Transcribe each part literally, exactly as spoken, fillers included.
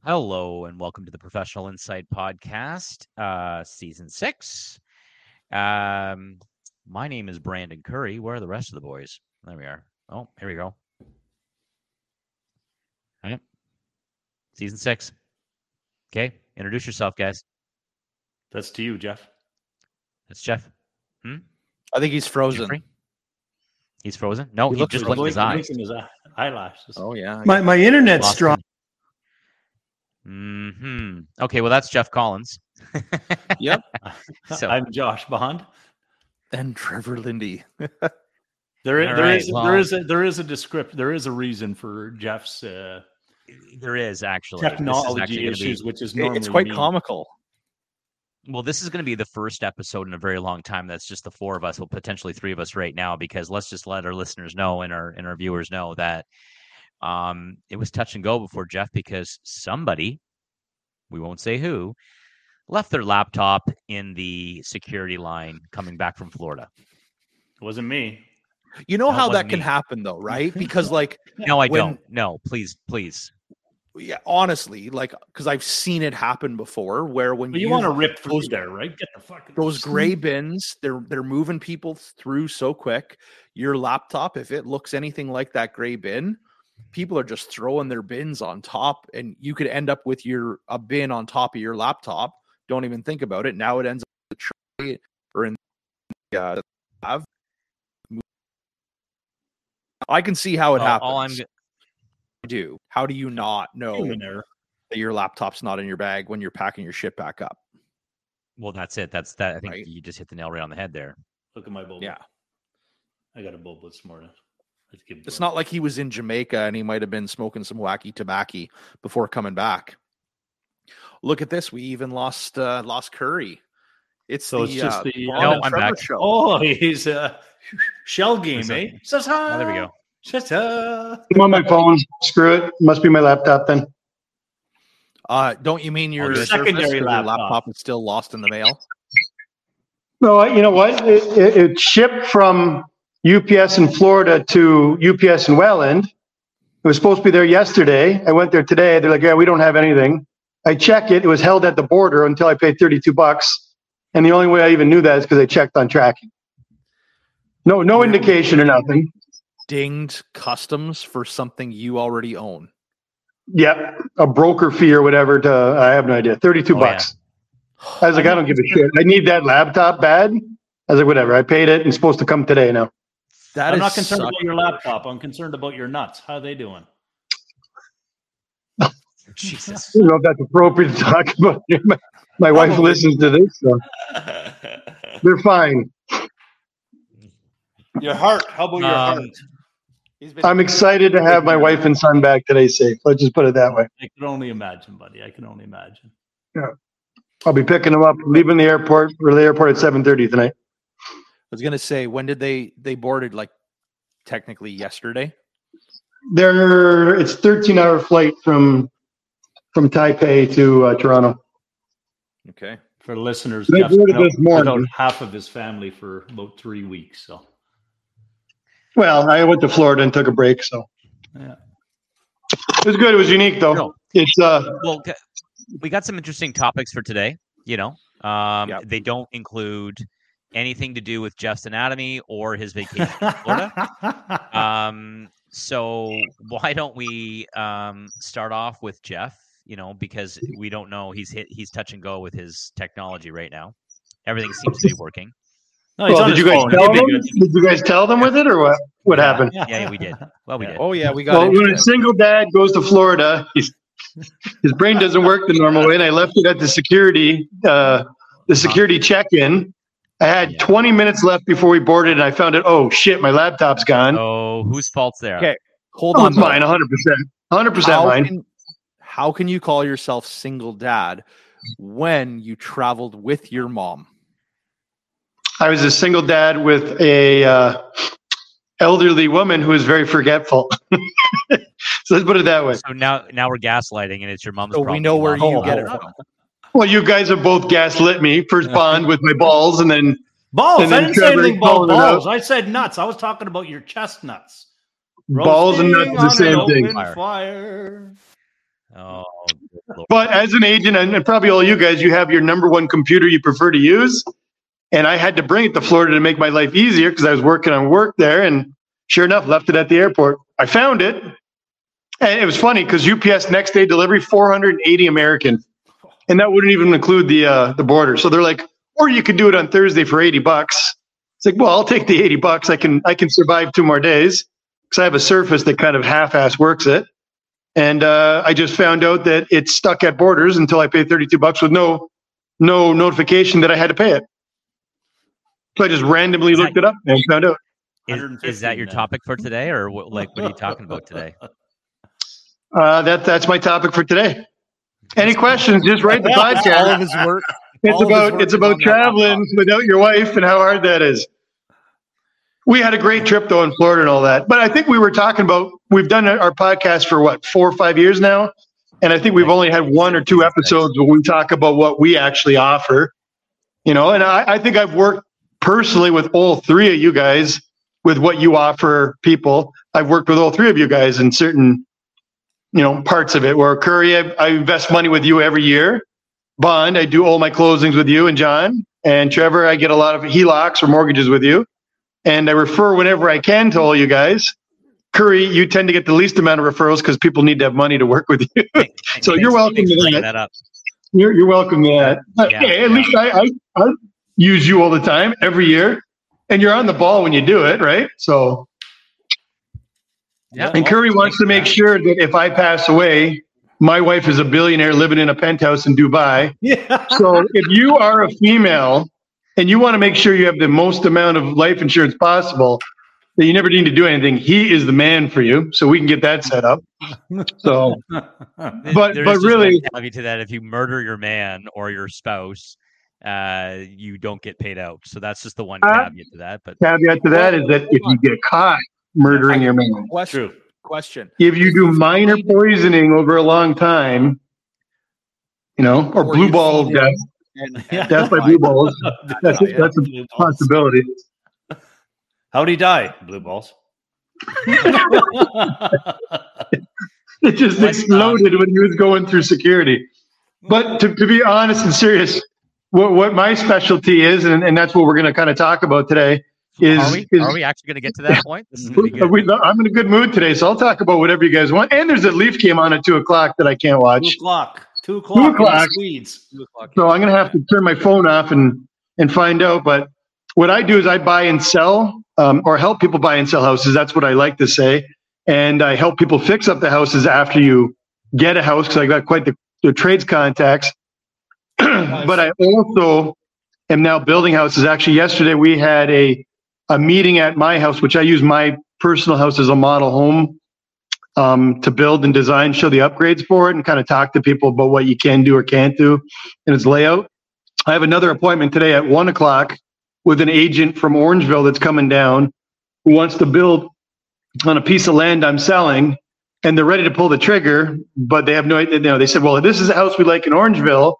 Hello and welcome to the Professional Insight Podcast, uh, Season six. Um, my name is Brandon Curry. Where are the rest of the boys? There we are. Oh, here we go. All right. Season six. Okay, introduce yourself, guys. That's to you, Jeff. That's Jeff. Hmm? I think he's frozen. Jeffrey? He's frozen? No, He he, looks just like blinked his eyes. Blinking his eye- eyelashes. Oh, yeah. My my internet's Lost strong. Hmm. Okay, well, that's Jeff Collins. Yep. So- I'm Josh Bond. And Trevor Lindy. There is, All there right, is, well- there is a, there is a descript, there is a reason for Jeff's uh, There is actually. This is actually technology gonna be- issues, which is It- normally it's quite me. comical. Well, this is going to be the first episode in a very long time. That's just the four of us, well, potentially three of us right now, because let's just let our listeners know and our and our viewers know that um, it was touch and go before Jeff, because somebody, we won't say who, left their laptop in the security line coming back from Florida. It wasn't me. You know No, it how that wasn't can me. happen, though, right? Because, like, No, I When- don't. No, please, please. yeah, honestly, like, because I've seen it happen before, where when But you you want to rip through those- there, right? Get the fucking those gray bins, they're they're moving people through so quick. Your laptop, if it looks anything like that gray bin, people are just throwing their bins on top, and you could end up with your a bin on top of your laptop. Don't even think about it. Now it ends up in the tray or in the uh, have. I can see how it All- happens. all I'm do. How do you not know human error. that your laptop's not in your bag when you're packing your shit back up? well, that's it. That's that. I think Right. you just hit the nail right on the head there. Look at my boba. Yeah. I got a boba this morning. Let's give It's blood. not like he was in Jamaica and he might have been smoking some wacky tobacco before coming back. Look at this. We even lost uh, lost Curry. It's So the, it's just uh, the- Bond No, and I'm Trevor back. show. Oh, he's a shell game, Listen. eh? Says hi. Oh, there we go. Says hi. I'm on my phone. Screw it. Must be my laptop then. Uh, don't you mean your, All good. Surface, Secondary 'cause your laptop. laptop is still lost in the mail? No, I- you know what? It, it, it shipped from U P S in Florida to U P S in Welland. It was supposed to be there yesterday. I went there today. They're like, yeah, we don't have anything. I check it. It was held at the border until I paid thirty-two bucks. And the only way I even knew that is because I checked on tracking. No, no indication or nothing. Dinged customs for something you already own. Yep. A broker fee or whatever to, I have no idea. thirty-two Oh, yeah. bucks. I was like, I don't give a shit. I need that laptop bad. I was like, whatever. I paid it. It's supposed to come today now. That I'm is not concerned such- about your laptop. I'm concerned about your nuts. How are they doing? Jesus. I don't know if that's appropriate to talk about. My, my wife Probably. listens to this, so they're fine. Your heart. How about your Um, heart? He's been- I'm excited to have my wife and son back today safe. Let's just put it that way. I can only imagine, buddy. I can only imagine. I'll be picking them up, leaving the airport or the airport at seven thirty tonight. I was gonna say, when did they they boarded? Like technically yesterday. There, it's thirteen hour flight from from Taipei to uh, Toronto. Okay. For listeners, They Jeff's boarded been out this morning. without half of his family for about three weeks. So Well, I went to Florida and took a break, so yeah. it was good. It was unique, though. No. It's uh, Well, g- we got some interesting topics for today. You know, um, Yep. they don't include anything to do with Jeff's anatomy or his vacation in Florida. Um, so why don't we um, start off with Jeff? You know, because we don't know, he's hit, he's touch and go with his technology right now. Everything seems to be working. No, he's well, on did his you guys phone. tell He'll be them? good. Did you guys tell them with it, or what? What Yeah. happened? Yeah, yeah, we did. Well, we Yeah. did. Oh yeah, we got. Well, into when a it. single dad goes to Florida, he's, his brain doesn't work the normal way, and I left it at the security, uh, the security check-in. I had Yeah. twenty minutes left before we boarded, and I found it. Oh shit, my laptop's gone. Oh, whose fault's there? Okay. Hold Oh, on, it's mine, one hundred percent, one hundred percent How mine. can, how can you call yourself single dad when you traveled with your mom? I was a single dad with a uh, elderly woman who was very forgetful. So let's put it that way. So now, now we're gaslighting, and it's your mom's So problem. we know where Mom's you fault. get it from. Well, you guys have both gaslit me. First Bond with my balls, and then Balls. And I then didn't say Trevor anything about calling it out. balls. I said nuts. I was talking about your chestnuts. balls and nuts Roasting are the on same an thing. open Fire. Fire. Oh, goodness. But as an agent, and, and probably all you guys, you have your number one computer you prefer to use. And I had to bring it to Florida to make my life easier because I was working on work there. And sure enough, left it at the airport. I found it. And it was funny because U P S next day delivery, four hundred eighty American. And that wouldn't even include the uh, the border. So they're like, or you could do it on Thursday for eighty bucks. It's like, well, I'll take the eighty bucks. I can I can survive two more days because I have a Surface that kind of half-ass works it. And uh, I just found out that it's stuck at borders until I paid thirty-two bucks with no no notification that I had to pay it. So I just randomly Is looked that- it up and found out. Is, is that your topic for today, or what, like what are you talking about today? Uh, that that's my topic for today. Any questions? Just write the All of podcast. his work. It's all of his about work it's is about on that traveling without your wife and how hard that is. We had a great trip though in Florida and all that. But I think we were talking about we've done our podcast for what four or five years now, and I think we've only had one or two episodes where we talk about what we actually offer. You know, and I, I think I've worked personally with all three of you guys with what you offer people. I've worked with all three of you guys in certain, you know, parts of it. Where Curry, I, I invest money with you every year. Bond, I do all my closings with you and John. And Trevor, I get a lot of H E L O Cs or mortgages with you. And I refer whenever I can to all you guys. Curry, you tend to get the least amount of referrals because people need to have money to work with you. So Thanks- you're welcome thanks to for bringing that. that up. You're, you're welcome to that. But, Yeah, hey, at yeah. least I, I, I use you all the time, every year. And you're on the ball when you do it, right? So, Yeah, and well, Curry wants thanks to for make that. sure that if I pass away, my wife is a billionaire living in a penthouse in Dubai. Yeah. So if you are a female and you want to make sure you have the most amount of life insurance possible, that you never need to do anything, he is the man for you. So we can get that set up. So, There- but- there but is just really- one caveat to that: if you murder your man or your spouse, uh, you don't get paid out. So that's just the one Uh, caveat to that. But caveat to that is that if you get caught murdering your man, Question. True. Question. if you do minor poisoning over a long time, you know, or Or blue you ball feed him. death, And, Yeah. and death by blue balls, that's, Yeah, yeah. that's a possibility. How'd he die? Blue balls. It just Let's exploded when he was going through security. But to, to be honest and serious, what, what my specialty is, and, and that's what we're going to kind of talk about today, is, are we is are we actually going to get to that point? This is going to be good. we, I'm in a good mood today, so I'll talk about whatever you guys want. And there's a Leaf game on at two o'clock that I can't Two watch. o'clock. Two o'clock. in the o'clock. Swedes. So I'm going to have to turn my phone off and, and find out. But what I do is I buy and sell um, or help people buy and sell houses. That's what I like to say. And I help people fix up the houses after you get a house because I got quite the, the trades contacts. But I also am now building houses. Actually, yesterday we had a, a meeting at my house, which I use my personal house as a model home um, to build and design, show the upgrades for it, and kind of talk to people about what you can do or can't do in its layout. I have another appointment today at one o'clock with an agent from Orangeville that's coming down who wants to build on a piece of land I'm selling, and they're ready to pull the trigger, but they have no idea. You know, they said, well, this is a house we like in Orangeville,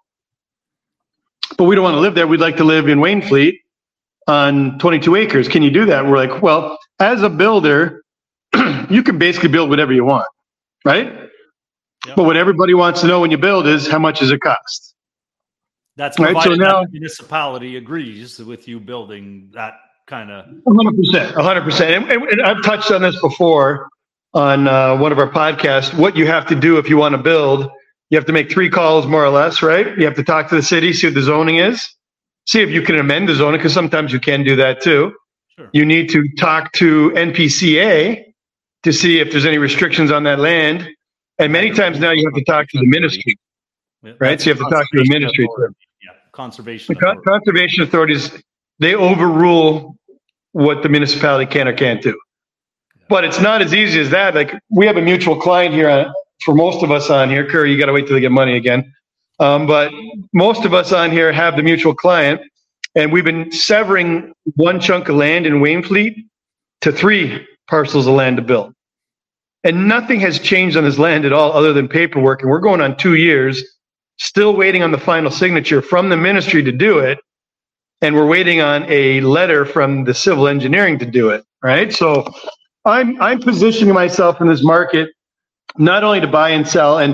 but we don't want to live there. We'd like to live in Waynfleet on twenty-two acres. Can you do that? We're like, well, as a builder, you can basically build whatever you want, right? Yep. But what everybody wants to know when you build is how much does it cost? That's Right, so provided now- that the municipality agrees with you building that kind of. one hundred percent, one hundred percent. And, and I've touched on this before on uh, one of our podcasts. What you have to do if you want to build, you have to make three calls more or less, right? You have to talk to the city, see what the zoning is, see if you can amend the zoning, because sometimes you can do that too. Sure. You need to talk to N P C A to see if there's any restrictions on that land. And many times now you have to talk to the ministry, right? So you have to talk to the ministry. Yeah, conservation. The con- authority. conservation authorities, they overrule what the municipality can or can't do. But it's not as easy as that. Like we have a mutual client here on, for most of us on here. Curry, you got to wait till they get money again. Um, but most of us on here have the mutual client, and we've been severing one chunk of land in Waynfleet to three parcels of land to build. And nothing has changed on this land at all other than paperwork. And we're going on two years, still waiting on the final signature from the ministry to do it. And we're waiting on a letter from the civil engineering to do it, right? So I'm I'm positioning myself in this market not only to buy and sell, and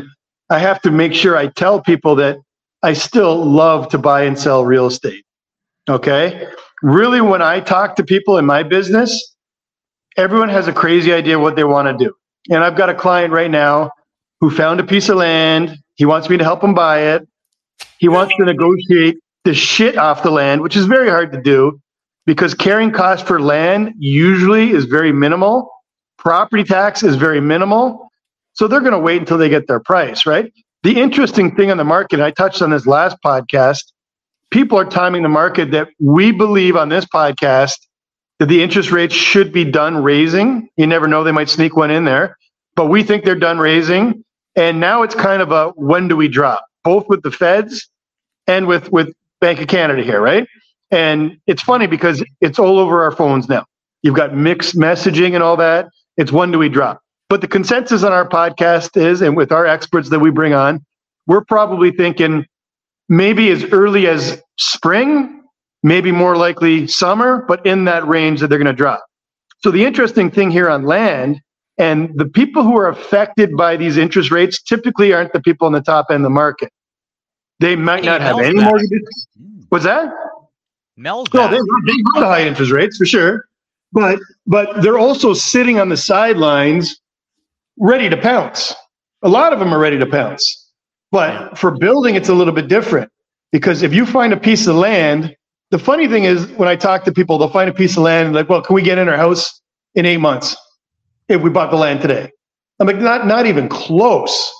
I have to make sure I tell people that I still love to buy and sell real estate. Okay? Really, when I talk to people in my business, everyone has a crazy idea what they want to do. And I've got a client right now who found a piece of land. He wants me to help him buy it. He wants to negotiate the shit off the land, which is very hard to do because carrying cost for land usually is very minimal. Property tax is very minimal. So they're going to wait until they get their price, right? The interesting thing on the market, I touched on this last podcast, people are timing the market that we believe on this podcast that the interest rates should be done raising. You never know, they might sneak one in there, but we think they're done raising. And now it's kind of a when do we drop, both with the feds and with, with Bank of Canada here, right? And it's funny because it's all over our phones now. You've got mixed messaging and all that. It's when do we drop? But the consensus on our podcast is, and with our experts that we bring on, we're probably thinking maybe as early as spring, maybe more likely summer, but in that range that they're going to drop. So the interesting thing here on land, and the people who are affected by these interest rates typically aren't the people in the top end of the market. They might not have any mortgages. What's that? Mel's No, they, they have the high interest rates for sure, but but they're also sitting on the sidelines, ready to pounce. A lot of them are ready to pounce. But for building, it's a little bit different because if you find a piece of land, the funny thing is when I talk to people, they'll find a piece of land and like, well, can we get in our house in eight months if we bought the land today? I'm like, not not even close.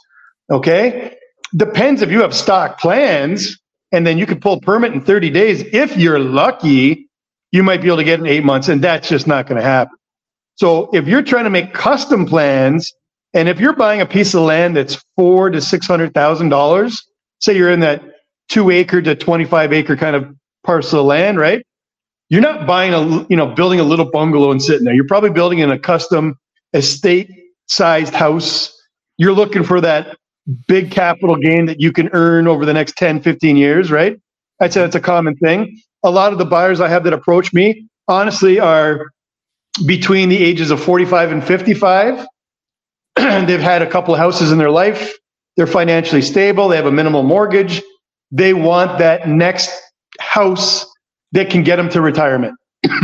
Okay. Depends if you have stock plans and then you can pull permit in thirty days. If you're lucky, you might be able to get in eight months and that's just not going to happen. So if you're trying to make custom plans, and if you're buying a piece of land that's four to six hundred thousand dollars, say you're in that two acre to twenty-five acre kind of parcel of land, right? You're not buying a, you know, building a little bungalow and sitting there. You're probably building in a custom estate-sized house. You're looking for that big capital gain that you can earn over the next ten, fifteen years, right? I'd say that's a common thing. A lot of the buyers I have that approach me, honestly, are between the ages of forty-five and fifty-five. They've had a couple of houses in their life. They're financially stable. They have a minimal mortgage. They want that next house that can get them to retirement.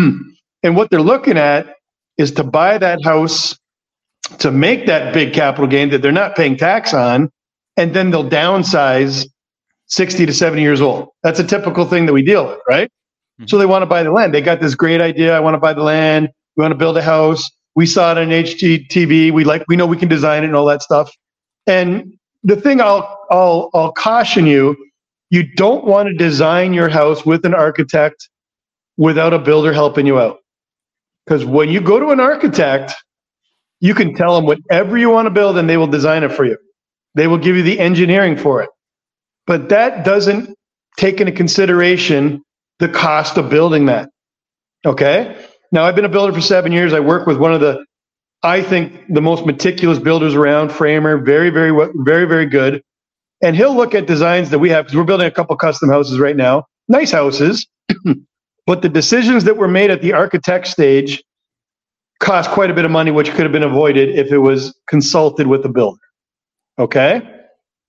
And what they're looking at is to buy that house to make that big capital gain that they're not paying tax on, and then they'll downsize sixty to seventy years old. That's a typical thing that we deal with, right? Mm-hmm. So they want to buy the land. They got this great idea. I want to buy the land. We want to build a house. We saw it on H G T V. We like, we know we can design it and all that stuff. And the thing I'll, I'll, I'll caution you, you don't want to design your house with an architect without a builder helping you out. Because when you go to an architect, you can tell them whatever you want to build and they will design it for you. They will give you the engineering for it. But that doesn't take into consideration the cost of building that. Okay? Now, I've been a builder for seven years. I work with one of the, I think, the most meticulous builders around, Framer, very, very, very, very good. And he'll look at designs that we have, because we're building a couple custom houses right now, nice houses, but the decisions that were made at the architect stage cost quite a bit of money, which could have been avoided if it was consulted with the builder. Okay?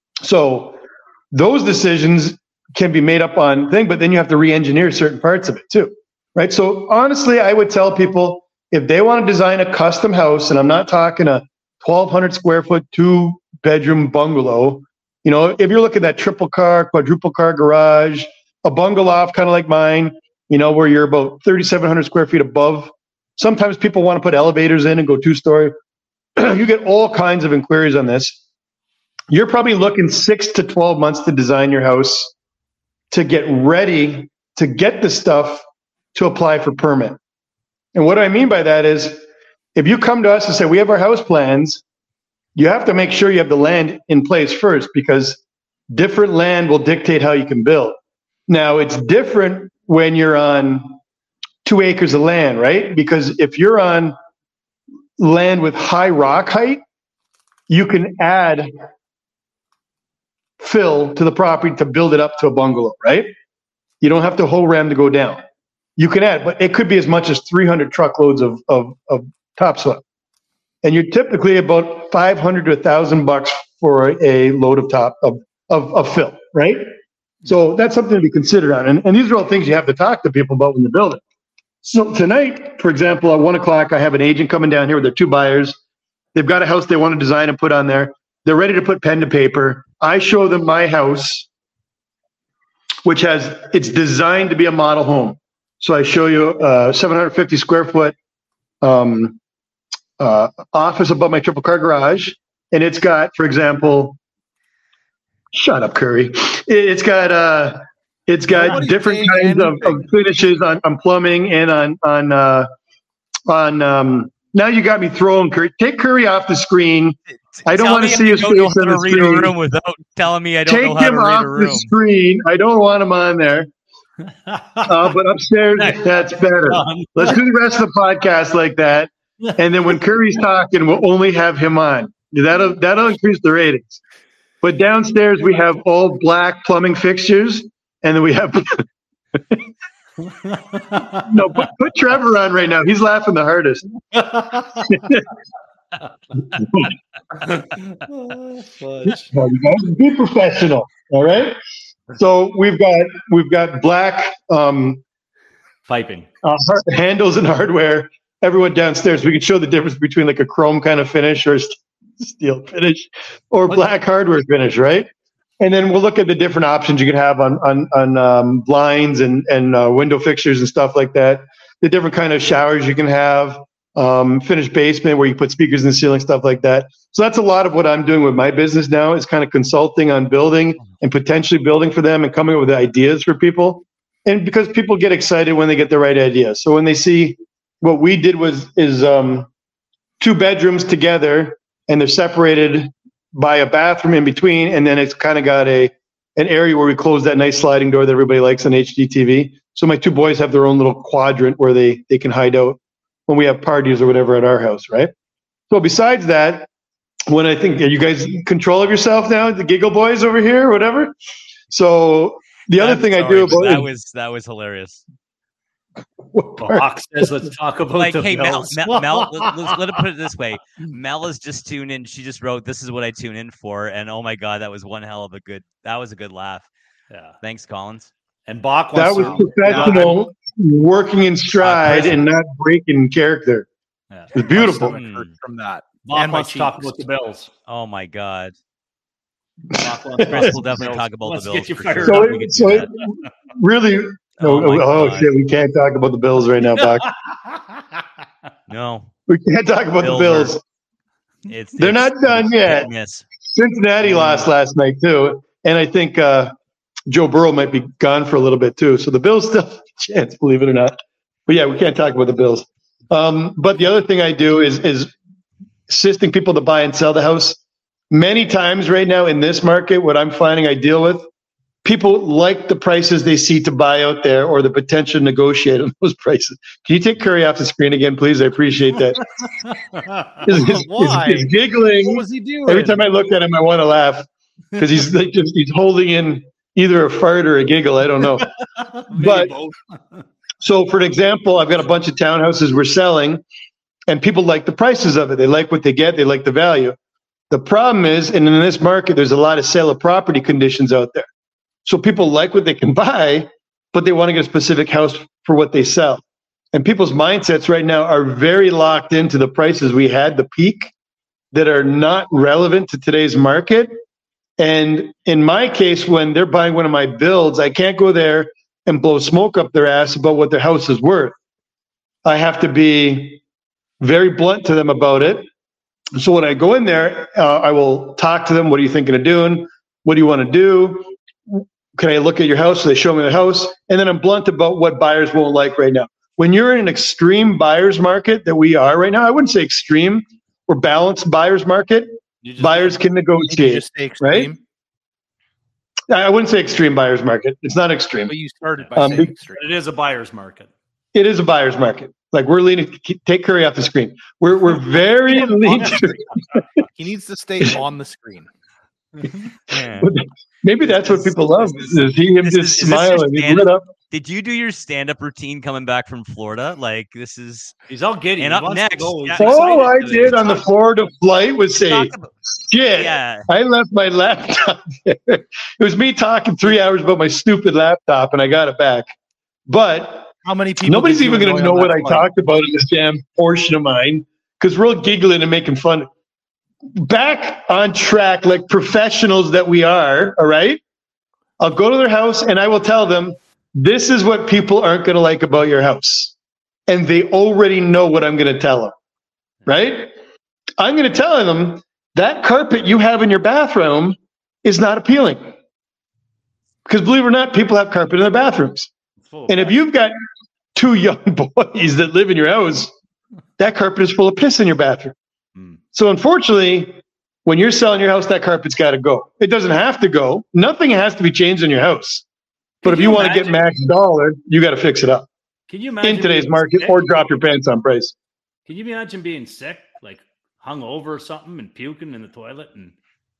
So those decisions can be made up on thing, but then you have to re-engineer certain parts of it too. Right. So honestly, I would tell people if they want to design a custom house, and I'm not talking a twelve hundred square foot, two bedroom bungalow, you know, if you're looking at triple car, quadruple car garage, a bungalow kind of like mine, you know, where you're about thirty-seven hundred square feet above. Sometimes people want to put elevators in and go two story. You get all kinds of inquiries on this. You're probably looking six to twelve months to design your house to get ready to get the stuff to apply for permit. And what I mean by that is if you come to us and say, we have our house plans, you have to make sure you have the land in place first, because different land will dictate how you can build. Now, it's different when you're on two acres of land, right? Because if you're on land with high rock height, you can add fill to the property to build it up to a bungalow, right? You don't have to whole ram to go down. You can add, but it could be as much as three hundred truckloads of, of, of topsoil. And you're typically about five hundred to one thousand bucks for a load of top of, of, of fill, right? So that's something to be considered on. And, and these are all things you have to talk to people about when you're building. So tonight, for example, at one o'clock, I have an agent coming down here with their two buyers. They've got a house they want to design and put on there. They're ready to put pen to paper. I show them my house, which has, it's designed to be a model home. So I show you a seven hundred fifty square foot um, uh, office above my triple car garage. And it's got, for example, shut up, Curry. It's got, uh, it's got Nobody's different saying kinds of, of finishes on, on plumbing and on, on, uh, on, um, now you got me throwing Curry. Take Curry off the screen. I don't Tell want to me see I his don't know face how on to the read a screen. room without telling me I don't Take know how him to read off a room. the screen. I don't want him on there. Uh, but upstairs, that's better. Let's do the rest of the podcast like that. And then when Curry's talking, we'll only have him on. That'll, that'll increase the ratings. But downstairs, we have all black plumbing fixtures. And then we have... no, put, put Trevor on right now. He's laughing the hardest. Oh, you guys be professional, all right? So we've got we've got black um, Piping. uh, handles and hardware. Everyone downstairs, we can show the difference between like a chrome kind of finish or st- steel finish or black hardware finish, right? And then we'll look at the different options you can have on on on um, blinds and and uh, window fixtures and stuff like that. The different kind of showers you can have, um, finished basement where you put speakers in the ceiling, stuff like that. So that's a lot of what I'm doing with my business now is kind of consulting on building and potentially building for them and coming up with ideas for people. And because people get excited when they get the right idea. So when they see what we did was is um, two bedrooms together and they're separated by a bathroom in between, and then it's kind of got a an area where we close that nice sliding door that everybody likes on H D T V. So my two boys have their own little quadrant where they they can hide out when we have parties or whatever at our house, right? So besides that, when I think, are you guys in control of yourself now, the Giggle Boys over here or whatever? So the other I'm thing I sorry, do but about that was that was hilarious. Hawk says, let's talk about Like, the hey, Mel, Bills. Mel, Mel let, let's, let it put it this way. Mel is just tuned in. She just wrote, "This is what I tune in for," and oh my god, that was one hell of a good. That was a good laugh. Yeah. Thanks, Collins. And Bach that wants was to, professional, working in stride and not breaking character. yeah. It's beautiful. My stomach hurt from that. Bach And my wants to talk cheeks. about the Bills. Oh my god. Bach wants to Chris talk will about the definitely Bills. talk about Let's the get Bills you for fired sure. So, up. We it, can so do it really, Oh oh, my oh God. shit, we can't talk about the Bills right now, Buck. No, We can't talk about the Bills Bills. it's They're it's- not done it's yet. hit and miss. Cincinnati lost last night too, and I think uh, Joe Burrow might be gone for a little bit too. So the Bills still have a chance, believe it or not. But yeah, we can't talk about the Bills. Um, but the other thing I do is is assisting people to buy and sell the house. Many times right now in this market, what I'm finding I deal with, people like the prices they see to buy out there or the potential to negotiate on those prices. Can you take Curry off the screen again, please? I appreciate that. He's, he's- Why? he's giggling. What was he doing? Every time I look at him, I want to laugh because he's like just, he's holding in either a fart or a giggle. I don't know. But so, for an example, I've got a bunch of townhouses we're selling, and people like the prices of it. They like what they get. They like the value. The problem is, and in this market, there's a lot of sale of property conditions out there. So people like what they can buy, but they want to get a specific house for what they sell. And people's mindsets right now are very locked into the prices we had, the peak, that are not relevant to today's market. And in my case, when they're buying one of my builds, I can't go there and blow smoke up their ass about what their house is worth. I have to be very blunt to them about it. So when I go in there, uh, I will talk to them. What are you thinking of doing? What do you want to do? Can I look at your house? So they show me the house. And then I'm blunt about what buyers won't like right now. When you're in an extreme buyer's market that we are right now, I wouldn't say extreme or balanced buyer's market. You just- Buyers can Did you negotiate. just say extreme? I wouldn't say extreme buyer's market. It's not extreme. But you started by Um, saying be- extreme. It is a buyer's market. It is a buyer's market. Like we're leaning, take Curry off the screen. We're we're very lean. He needs to stay on the screen. Yeah. Maybe that's what people love. Is see him This just is- is this your smiling. He's stand- lit up. Did you do your stand-up routine coming back from Florida? Like this is He's all giddy. And He up wants to next, go. He's yeah. excited Oh, I to- did on the Florida flight was say, talk about, shit, yeah. I left my laptop there. It was me talking three hours about my stupid laptop, and I got it back. But How many people? nobody's did you even going to annoy know on what that I flight? talked about in this damn portion of mine because we're all giggling and making fun. Back on track like professionals that we are, all right? I'll go to their house and I will tell them, this is what people aren't going to like about your house. And they already know what I'm going to tell them, right? I'm going to tell them that carpet you have in your bathroom is not appealing. Because believe it or not, people have carpet in their bathrooms. It's full of And if you've got two young boys that live in your house, that carpet is full of piss in your bathroom. Hmm. So unfortunately, when you're selling your house, that carpet's got to go. It doesn't have to go. Nothing has to be changed in your house. But Can if you, you want to get max imagine- dollar, you got to fix it up Can you imagine in today's being market sick? or drop your pants on price. Can you imagine being sick, like hung over or something, and puking in the toilet, and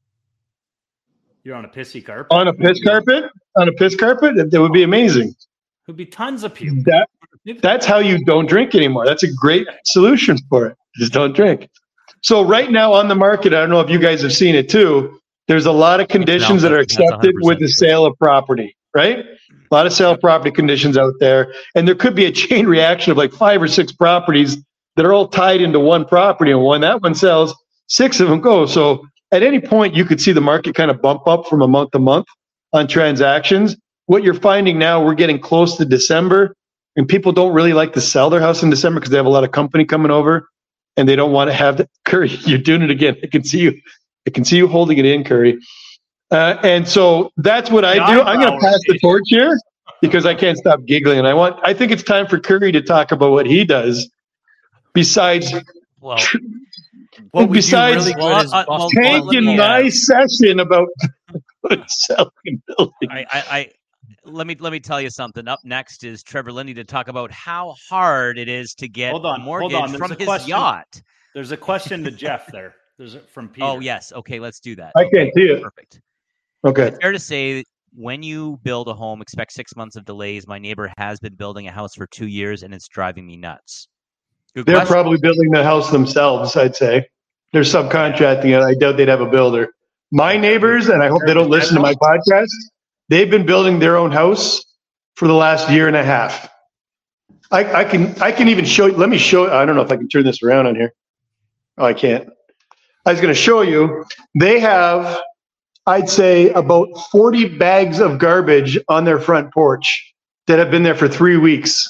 you're on a pissy carpet? On a piss carpet, on a piss carpet, that, that would be amazing. There'd be tons of puke. That that's how you don't drink anymore. That's a great solution for it. Just don't drink. So right now on the market, I don't know if you guys have seen it too. There's a lot of conditions that are that's one hundred accepted with the percent sale of property, right? A lot of sale of property conditions out there. And there could be a chain reaction of like five or six properties that are all tied into one property. And when that one sells, six of them go. So at any point, you could see the market kind of bump up from a month to month on transactions. What you're finding now, we're getting close to December, and people don't really like to sell their house in December because they have a lot of company coming over, and they don't want to have the Curry. You're doing it again. I can see you. I can see you holding it in, Curry. Uh, and so that's what I do. I'm going to pass the torch here because I can't stop giggling, and I want. I think it's time for Curry to talk about what he does besides Well, What we do besides really good well, is uh, bust well, the well, bubble. let taking me, my uh, session about selling and building. I, I, I let me let me tell you something. Up next is Trevor Lindy to talk about how hard it is to get Hold on, a hold mortgage on. There's from a his question. yacht. There's a question to Jeff there. There's a, from Peter. Oh yes, okay, let's do that. I can't see it. Perfect. Okay. Fair to say, when you build a home, expect six months of delays. My neighbor has been building a house for two years, and it's driving me nuts. Good They're question. probably building the house themselves, I'd say. They're subcontracting it. I doubt they'd have a builder. My neighbors, and I hope they don't listen to my podcast, they've been building their own house for the last year and a half. I, I can I can even show you. Let me show. I don't know if I can turn this around on here. Oh, I can't. I was going to show you. They have, I'd say, about forty bags of garbage on their front porch that have been there for three weeks.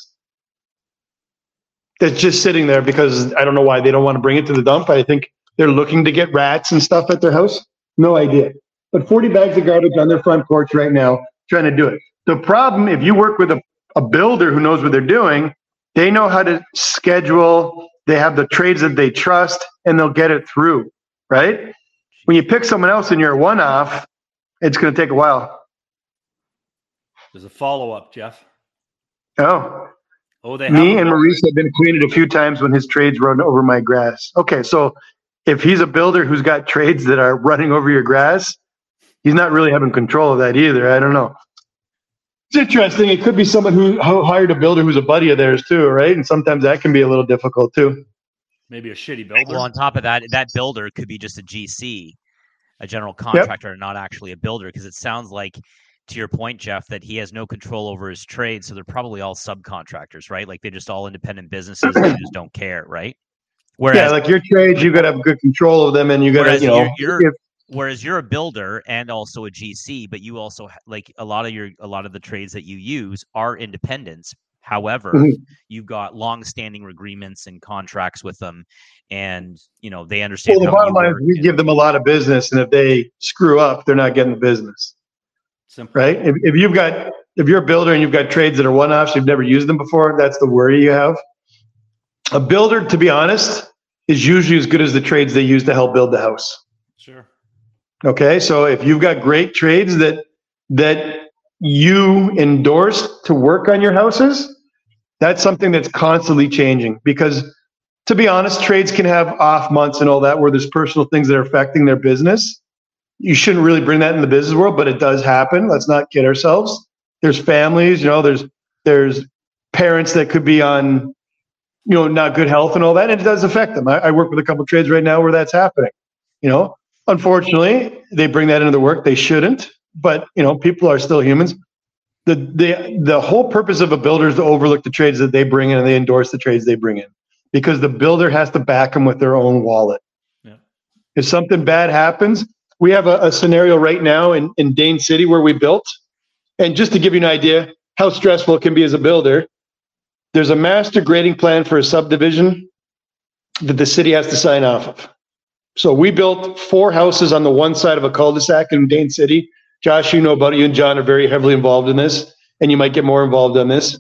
That's just sitting there because I don't know why they don't want to bring it to the dump. I think they're looking to get rats and stuff at their house. No idea. But forty bags of garbage on their front porch right now, trying to do it. The problem, if you work with a, a builder who knows what they're doing, they know how to schedule. They have the trades that they trust, and they'll get it through, right? When you pick someone else and you're a one-off, it's going to take a while. There's a follow up, Jeff. Oh. Oh, they Me have and Maurice have been acquainted a few times when his trades run over my grass. Okay, so if he's a builder who's got trades that are running over your grass, he's not really having control of that either. I don't know. It's interesting. It could be someone who, who hired a builder who's a buddy of theirs too, right? And sometimes that can be a little difficult too. maybe a shitty builder. Well, on top of that, that builder could be just a G C, a general contractor, and not actually a builder. Because it sounds like, to your point, Jeff, that he has no control over his trade. So they're probably all subcontractors, right? Like they're just all independent businesses. And they just don't care, right? Whereas, Yeah, like your trades, you got to have good control of them, and you got to, whereas you know, you're, you're if- whereas you're a builder and also a G C, but you also ha- like a lot of your a lot of the trades that you use are independents. However, Mhm. you've got long-standing agreements and contracts with them, and you know they understand. well, the how bottom you line is work we and- give them a lot of business, and if they screw up, they're not getting the business, Simple. right? If, if you've got, if you're a builder and you've got trades that are one-offs, you've never used them before, that's the worry you have. A builder, to be honest, is usually as good as the trades they use to help build the house. Sure. Okay, so if you've got great trades that that you endorse to work on your houses, that's something that's constantly changing. Because to be honest, trades can have off months and all that where there's personal things that are affecting their business. You shouldn't really bring that in the business world, but it does happen. Let's not kid ourselves. There's families, you know, there's There's parents that could be on, you know, not good health and all that, and it does affect them. I, I work with a couple of trades right now where that's happening. You know, unfortunately, they bring that into their work. They shouldn't, but you know, people are still humans. The the the whole purpose of a builder is to overlook the trades that they bring in, and they endorse the trades they bring in, because the builder has to back them with their own wallet. Yeah. If something bad happens, we have a, a scenario right now in, in Dane City where we built, and just to give you an idea how stressful it can be as a builder, there's a master grading plan for a subdivision that the city has to sign off of. So we built four houses on the one side of a cul-de-sac in Dane City. Josh, you know about it. You and John are very heavily involved in this, and you might get more involved on this.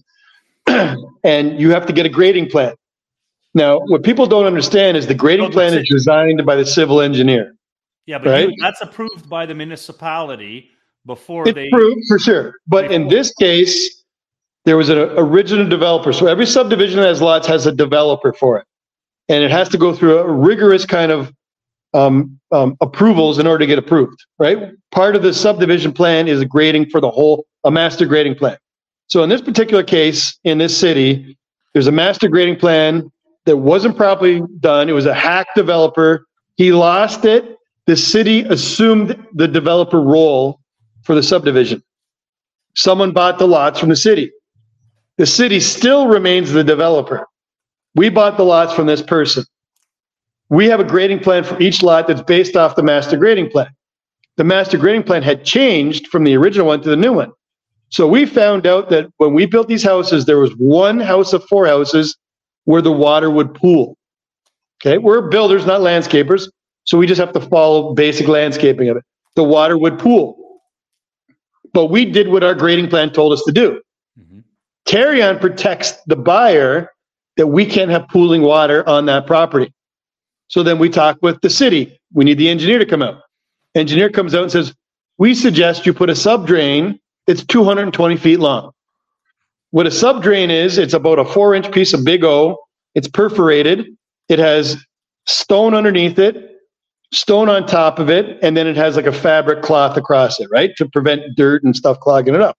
And you have to get a grading plan. Now, what people don't understand is the grading plan is designed by the civil engineer. Yeah, but right? you, that's approved by the municipality before it's they... approved, for sure. But in this case, there was an original developer. So every subdivision that has lots has a developer for it. And it has to go through a rigorous kind of um, um, approvals in order to get approved, right? Part of the subdivision plan is a grading for the whole, a master grading plan. So in this particular case, in this city, there's a master grading plan that wasn't properly done. It was a hack developer. He lost it. The city assumed the developer role for the subdivision. Someone bought the lots from the city. The city still remains the developer. We bought the lots from this person. We have a grading plan for each lot that's based off the master grading plan. The master grading plan had changed from the original one to the new one. So we found out that when we built these houses, there was one house of four houses where the water would pool. Okay, we're builders, not landscapers, so we just have to follow basic landscaping of it. The water would pool. But we did what our grading plan told us to do. Mm-hmm. Tarion protects the buyer that we can't have pooling water on that property. So then we talk with the city. We need the engineer to come out. Engineer comes out and says, we suggest you put a subdrain that's two hundred twenty feet long. What a subdrain is, it's about a four inch piece of Big O. It's perforated. It has stone underneath it, stone on top of it, and then it has like a fabric cloth across it, right? To prevent dirt and stuff clogging it up.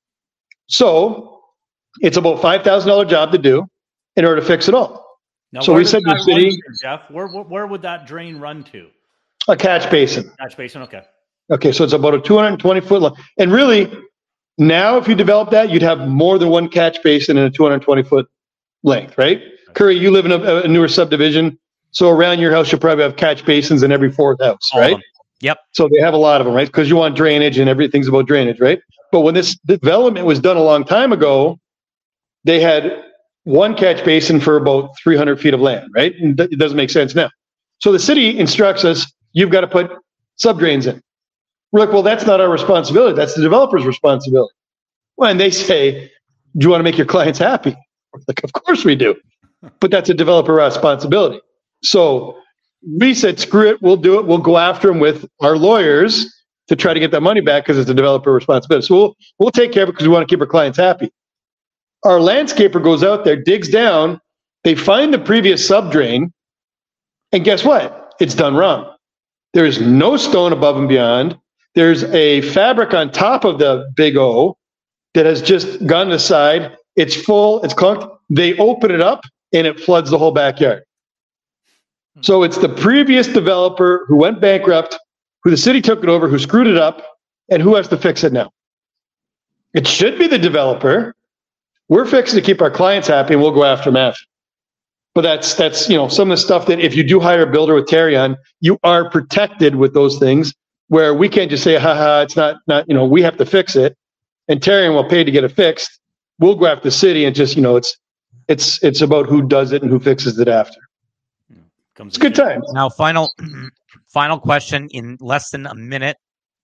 So it's about five thousand dollars job to do in order to fix it all. Now, so we said to the city, to, Jeff, where, where where would that drain run to? A catch basin. Catch basin, okay. Okay, so it's about a two hundred twenty foot long. And really, now if you develop that, you'd have more than one catch basin in a two hundred twenty foot length, right? Okay. Curry, you live in a, a newer subdivision, so around your house, you'll probably have catch basins in every fourth house, All right? Yep. So they have a lot of them, right? Because you want drainage and everything's about drainage, right? But when this development was done a long time ago, they had one catch basin for about three hundred feet of land, right? And it doesn't make sense now. So the city instructs us, you've got to put subdrains in. We're like, well, that's not our responsibility. That's the developer's responsibility. Well, and they say, do you want to make your clients happy? We're like, of course we do. But that's a developer responsibility. So we said, screw it, we'll do it. We'll go after them with our lawyers to try to get that money back because it's a developer responsibility. So we'll, we'll take care of it because we want to keep our clients happy. Our landscaper goes out there, digs down, they find the previous subdrain, and guess what? It's done wrong. There is no stone above and beyond. There's a fabric on top of the Big O that has just gone to the side. It's full, it's clunked. They open it up and it floods the whole backyard. So it's the previous developer who went bankrupt, who the city took it over, who screwed it up, and who has to fix it now? It should be the developer. We're fixing to keep our clients happy and we'll go after them after. But that's, that's, you know, some of the stuff that if you do hire a builder with Tarion, you are protected with those things where we can't just say, haha, it's not, not, you know, we have to fix it. And Tarion will pay to get it fixed. We'll go after the city and just, you know, it's, it's, it's about who does it and who fixes it after. It's a good time. Now, final, final question in less than a minute.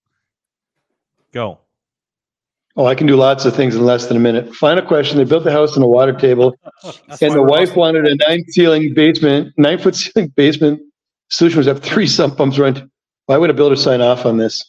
Go. Oh, I can do lots of things in less than a minute. Final question. They built the house on a water table and the wife wanted a nine ceiling basement, nine foot ceiling basement. Solution was to have three sump pumps run. Why would a builder sign off on this?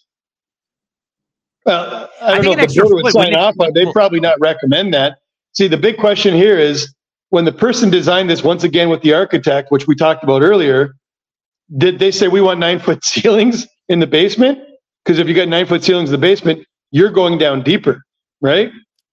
Well, I don't I know if the builder would sign off on it. They'd probably not recommend that. See, the big question here is when the person designed this, once again with the architect, which we talked about earlier, did they say we want nine foot ceilings in the basement? Because if you got nine foot ceilings in the basement, you're going down deeper, right?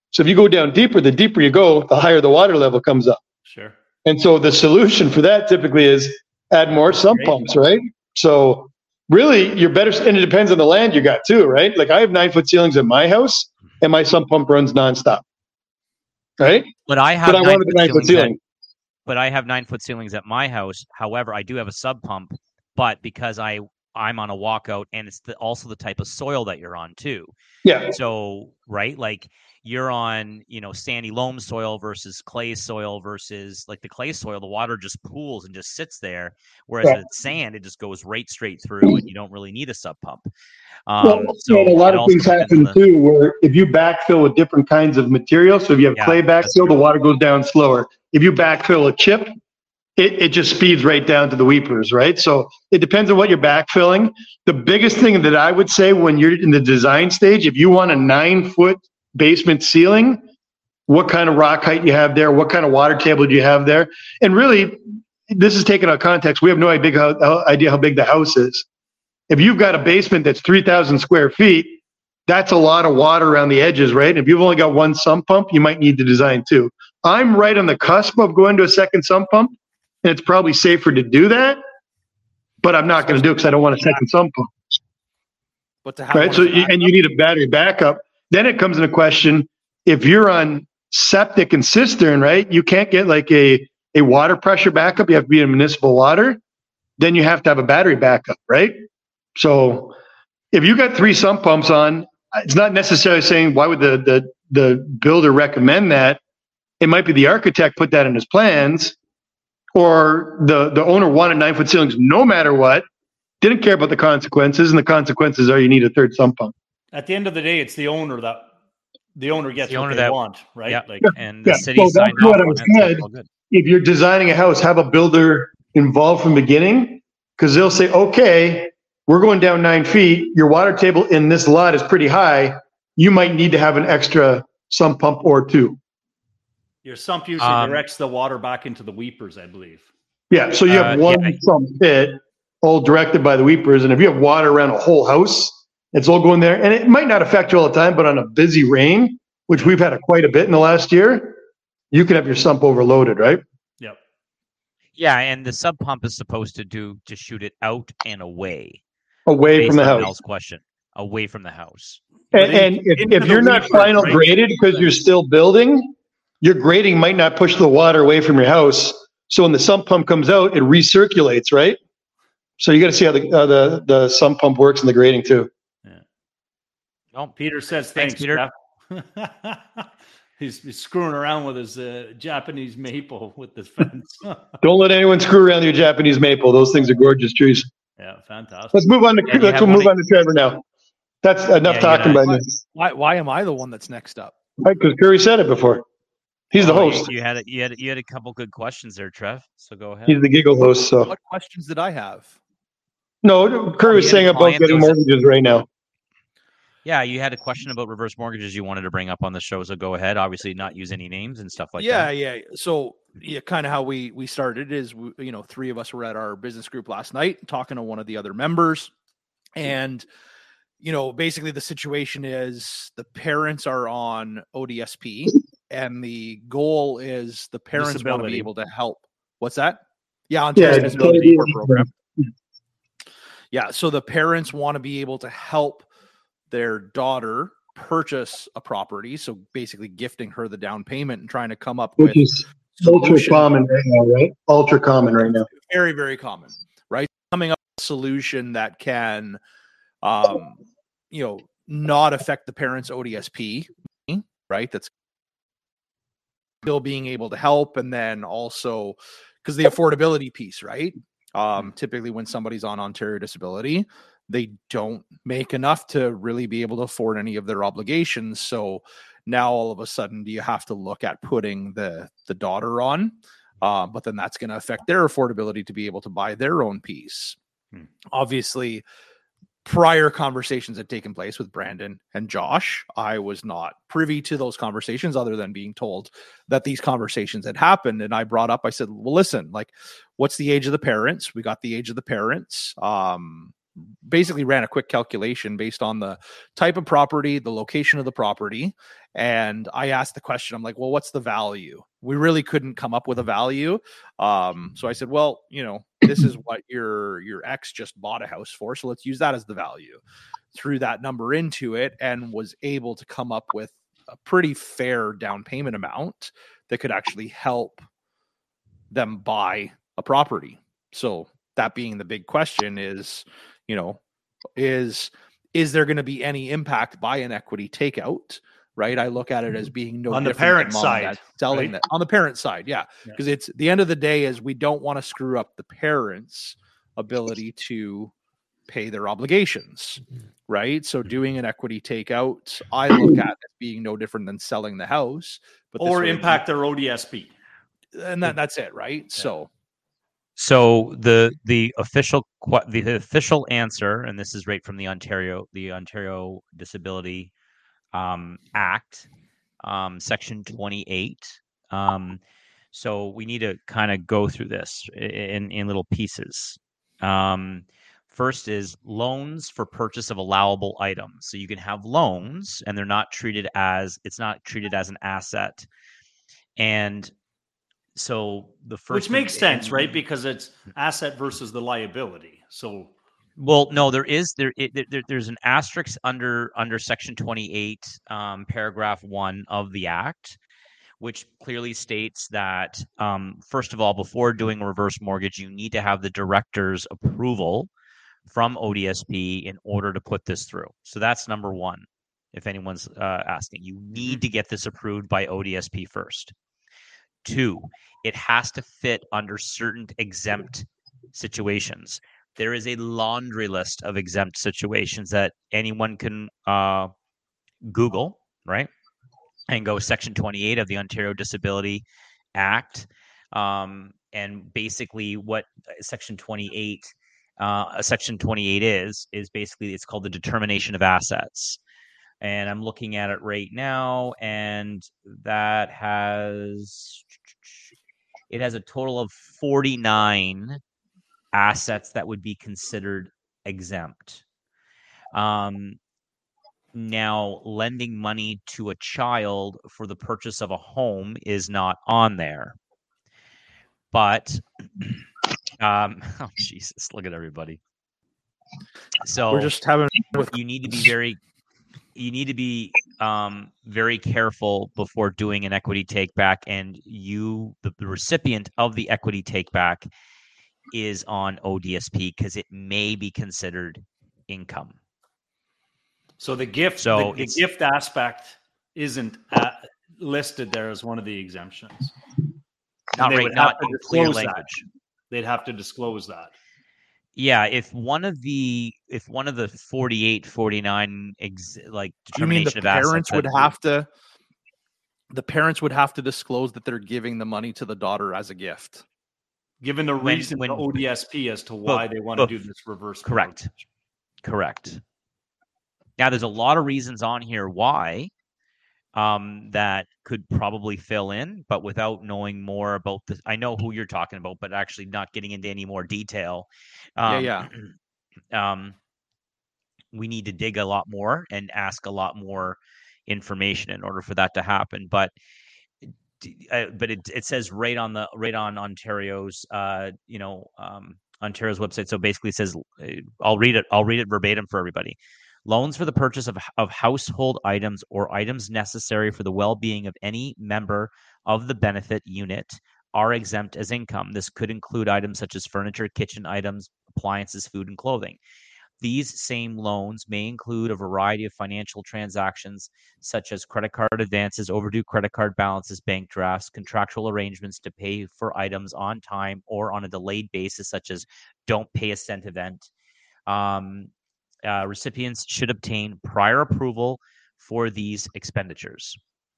So if you go down deeper, the deeper you go, the higher the water level comes up. Sure. And so the solution for that typically is add more sump pumps, right? So really, you're better, and it depends on the land you got too, right? Like I have nine foot ceilings in my house, and my sump pump runs nonstop, right? But I have But I nine wanted the foot nine foot ceilings at- ceiling. but I have nine foot ceilings at my house. However, I do have a sub pump, but because I I'm on a walkout, and it's the, also the type of soil that you're on too. Yeah. So right, like you're on, you know, sandy loam soil versus clay soil versus like the clay soil, the water just pools and just sits there. Whereas Yeah. with sand, it just goes right straight through, and you don't really need a sub pump. Um, Well, so and a lot it of also things depends happen on the- too, where if you backfill with different kinds of material, so if you have Yeah, clay that's backfill, the true. water goes down slower. If you backfill a chip, it, it just speeds right down to the weepers, right? So it depends on what you're backfilling. The biggest thing that I would say when you're in the design stage, if you want a nine foot basement ceiling, what kind of rock height you have there, what kind of water table do you have there? And really, this is taken out of context. We have no idea how, idea how big the house is. If you've got a basement that's three thousand square feet, that's a lot of water around the edges, right? If you've only got one sump pump, you might need to design two. I'm right on the cusp of going to a second sump pump, and it's probably safer to do that, but I'm not going to do it because I don't want a second sump pump. But to have Right. one So, as a you, and you backup- need a battery backup. Then it comes into question if you're on septic and cistern, right? You can't get like a, a water pressure backup. You have to be in municipal water. Then you have to have a battery backup, right? So if you got three sump pumps on, it's not necessarily saying why would the, the, the builder recommend that. It might be the architect put that in his plans, or the, the owner wanted nine foot ceilings no matter what, didn't care about the consequences, and the consequences are you need a third sump pump. At the end of the day, it's the owner that the owner gets the what owner they that- want, right? Yeah, Like, and the Yeah, city well, that's signed what off I on it, so said. it's all good. If you're designing a house, have a builder involved from the beginning, because they'll say, okay, we're going down nine feet. Your water table in this lot is pretty high. You might need to have an extra sump pump or two. your sump usually Um, directs the water back into the weepers, I believe. Yeah, so you have Uh, one yeah. sump pit, all directed by the weepers. And if you have water around a whole house, it's all going there. And it might not affect you all the time, but on a busy rain, which we've had a quite a bit in the last year, you can have your sump overloaded, right? Yep. Yeah, and the sub pump is supposed to do to shoot it out and away. Away Based from the on house. Mel's question, away from the house. And, But and in- if, into if the you're not weepers, final right? graded because you're still building, your grading might not push the water away from your house. So when the sump pump comes out, it recirculates, right? So you got to see how the, uh, the the sump pump works in the grading too. No, Peter says Thanks, thanks, Peter. Jeff. he's, he's screwing around with his uh, Japanese maple with the fence. Don't let anyone screw around with your Japanese maple. Those things are gorgeous trees. Yeah, fantastic. Let's move on to Yeah, you let's have move one- on to Trevor now. That's enough Yeah, talking you by know, me. Why, why am I the one that's next up? Right, because Curry said it before. He's the Oh, you- host. You, had a, you had you had a couple good questions there, Trev. So go ahead. He's the giggle host. So What questions did I have? no, Curry was He had saying a about client that getting was- mortgages right now. Yeah, you had a question about reverse mortgages you wanted to bring up on the show. So go ahead. Obviously, not use any names and stuff like yeah, that. yeah. So yeah, kind of how we we started is we, you know three of us were at our business group last night talking to one of the other members, and you know basically the situation is the parents are on O D S P, and the goal is the parents want to Disability. be able to help. What's that? Yeah, on Yeah, disability disability support program. Yeah, so the parents want to be able to help their daughter purchase a property, so basically gifting her the down payment and trying to come up Which with is ultra solutions. common right now, right? Ultra common right now. very very common, right? Coming up with a solution that can um you know not affect the parents' O D S P, right? That's still being able to help, and then also because the affordability piece, right? Um typically when somebody's on Ontario disability, they don't make enough to really be able to afford any of their obligations. So now all of a sudden, do you have to look at putting the the daughter on? Uh, but then that's going to affect their affordability to be able to buy their own piece. Hmm. Obviously, prior conversations had taken place with Brandon and Josh. I was not privy to those conversations other than being told that these conversations had happened. And I brought up, I said, well, listen, like, what's the age of the parents? We got the age of the parents. Um, basically ran a quick calculation based on the type of property, the location of the property. And I asked the question, I'm like, well, what's the value? We really couldn't come up with a value. Um, so I said, well, you know, this is what your, your ex just bought a house for. So let's use that as the value. Threw that number into it and was able to come up with a pretty fair down payment amount that could actually help them buy a property. So that being the big question is, you know, is, is there going to be any impact by an equity takeout? Right. I look at it as being no on the different parent than mom side, and dad selling right? that on the parent side. Yeah. Because yeah. it's the end of the day is we don't want to screw up the parents' ability to pay their obligations. Right. So doing an equity takeout, I look at it being no different than selling the house, but or impact their O D S P. And that, that's it. Right. Yeah. So, So the the official the official answer, and this is right from the Ontario the Ontario Disability um, Act, um, Section twenty-eight. Um, so we need to kind of go through this in in little pieces. Um, first is loans for purchase of allowable items. So you can have loans, and they're not treated as it's not treated as an asset, and so the first, which makes sense, right? Because it's asset versus the liability. So, well, no, there is there, it, there there's an asterisk under under Section twenty-eight, um, paragraph one of the Act, which clearly states that um, first of all, before doing a reverse mortgage, you need to have the director's approval from O D S P in order to put this through. So that's number one. If anyone's uh, asking, you need to get this approved by O D S P first. Two, it has to fit under certain exempt situations. There is a laundry list of exempt situations that anyone can uh, Google, right? And go Section twenty-eight of the Ontario Disability Act. Um, and basically what Section twenty-eight, uh, Section twenty-eight is, is basically, it's called the determination of assets. And I'm looking at it right now, and that has it has a total of forty-nine assets that would be considered exempt. Um, now, lending money to a child for the purchase of a home is not on there. But, um, oh, Jesus, look at everybody. So we're just having you need to be very You need to be um, very careful before doing an equity take back, and you, the, the recipient of the equity take back, is on O D S P because it may be considered income. So the gift, so the, the gift aspect isn't uh, listed there as one of the exemptions. Not right, not in clear language. That. They'd have to disclose that. Yeah, if one of the if one of the forty-eight, forty-nine ex, like determination you mean the of parents assets would have to the parents would have to disclose that they're giving the money to the daughter as a gift, given the when, reason when, to O D S P as to why but, they want but, to do this reverse. Correct, mortgage. Correct. Now, there's a lot of reasons on here why um, that could probably fill in, but without knowing more about this, I know who you're talking about, but actually not getting into any more detail. Um, yeah, yeah. Um, we need to dig a lot more and ask a lot more information in order for that to happen. But uh, but it it says right on the right on Ontario's uh, you know um, Ontario's website. So basically, it says I'll read it. I'll read it verbatim for everybody. Loans for the purchase of, of household items or items necessary for the well-being of any member of the benefit unit are exempt as income. This could include items such as furniture, kitchen items, appliances, food, and clothing. These same loans may include a variety of financial transactions such as credit card advances, overdue credit card balances, bank drafts, contractual arrangements to pay for items on time or on a delayed basis, such as don't pay a cent event. Um, Uh, recipients should obtain prior approval for these expenditures.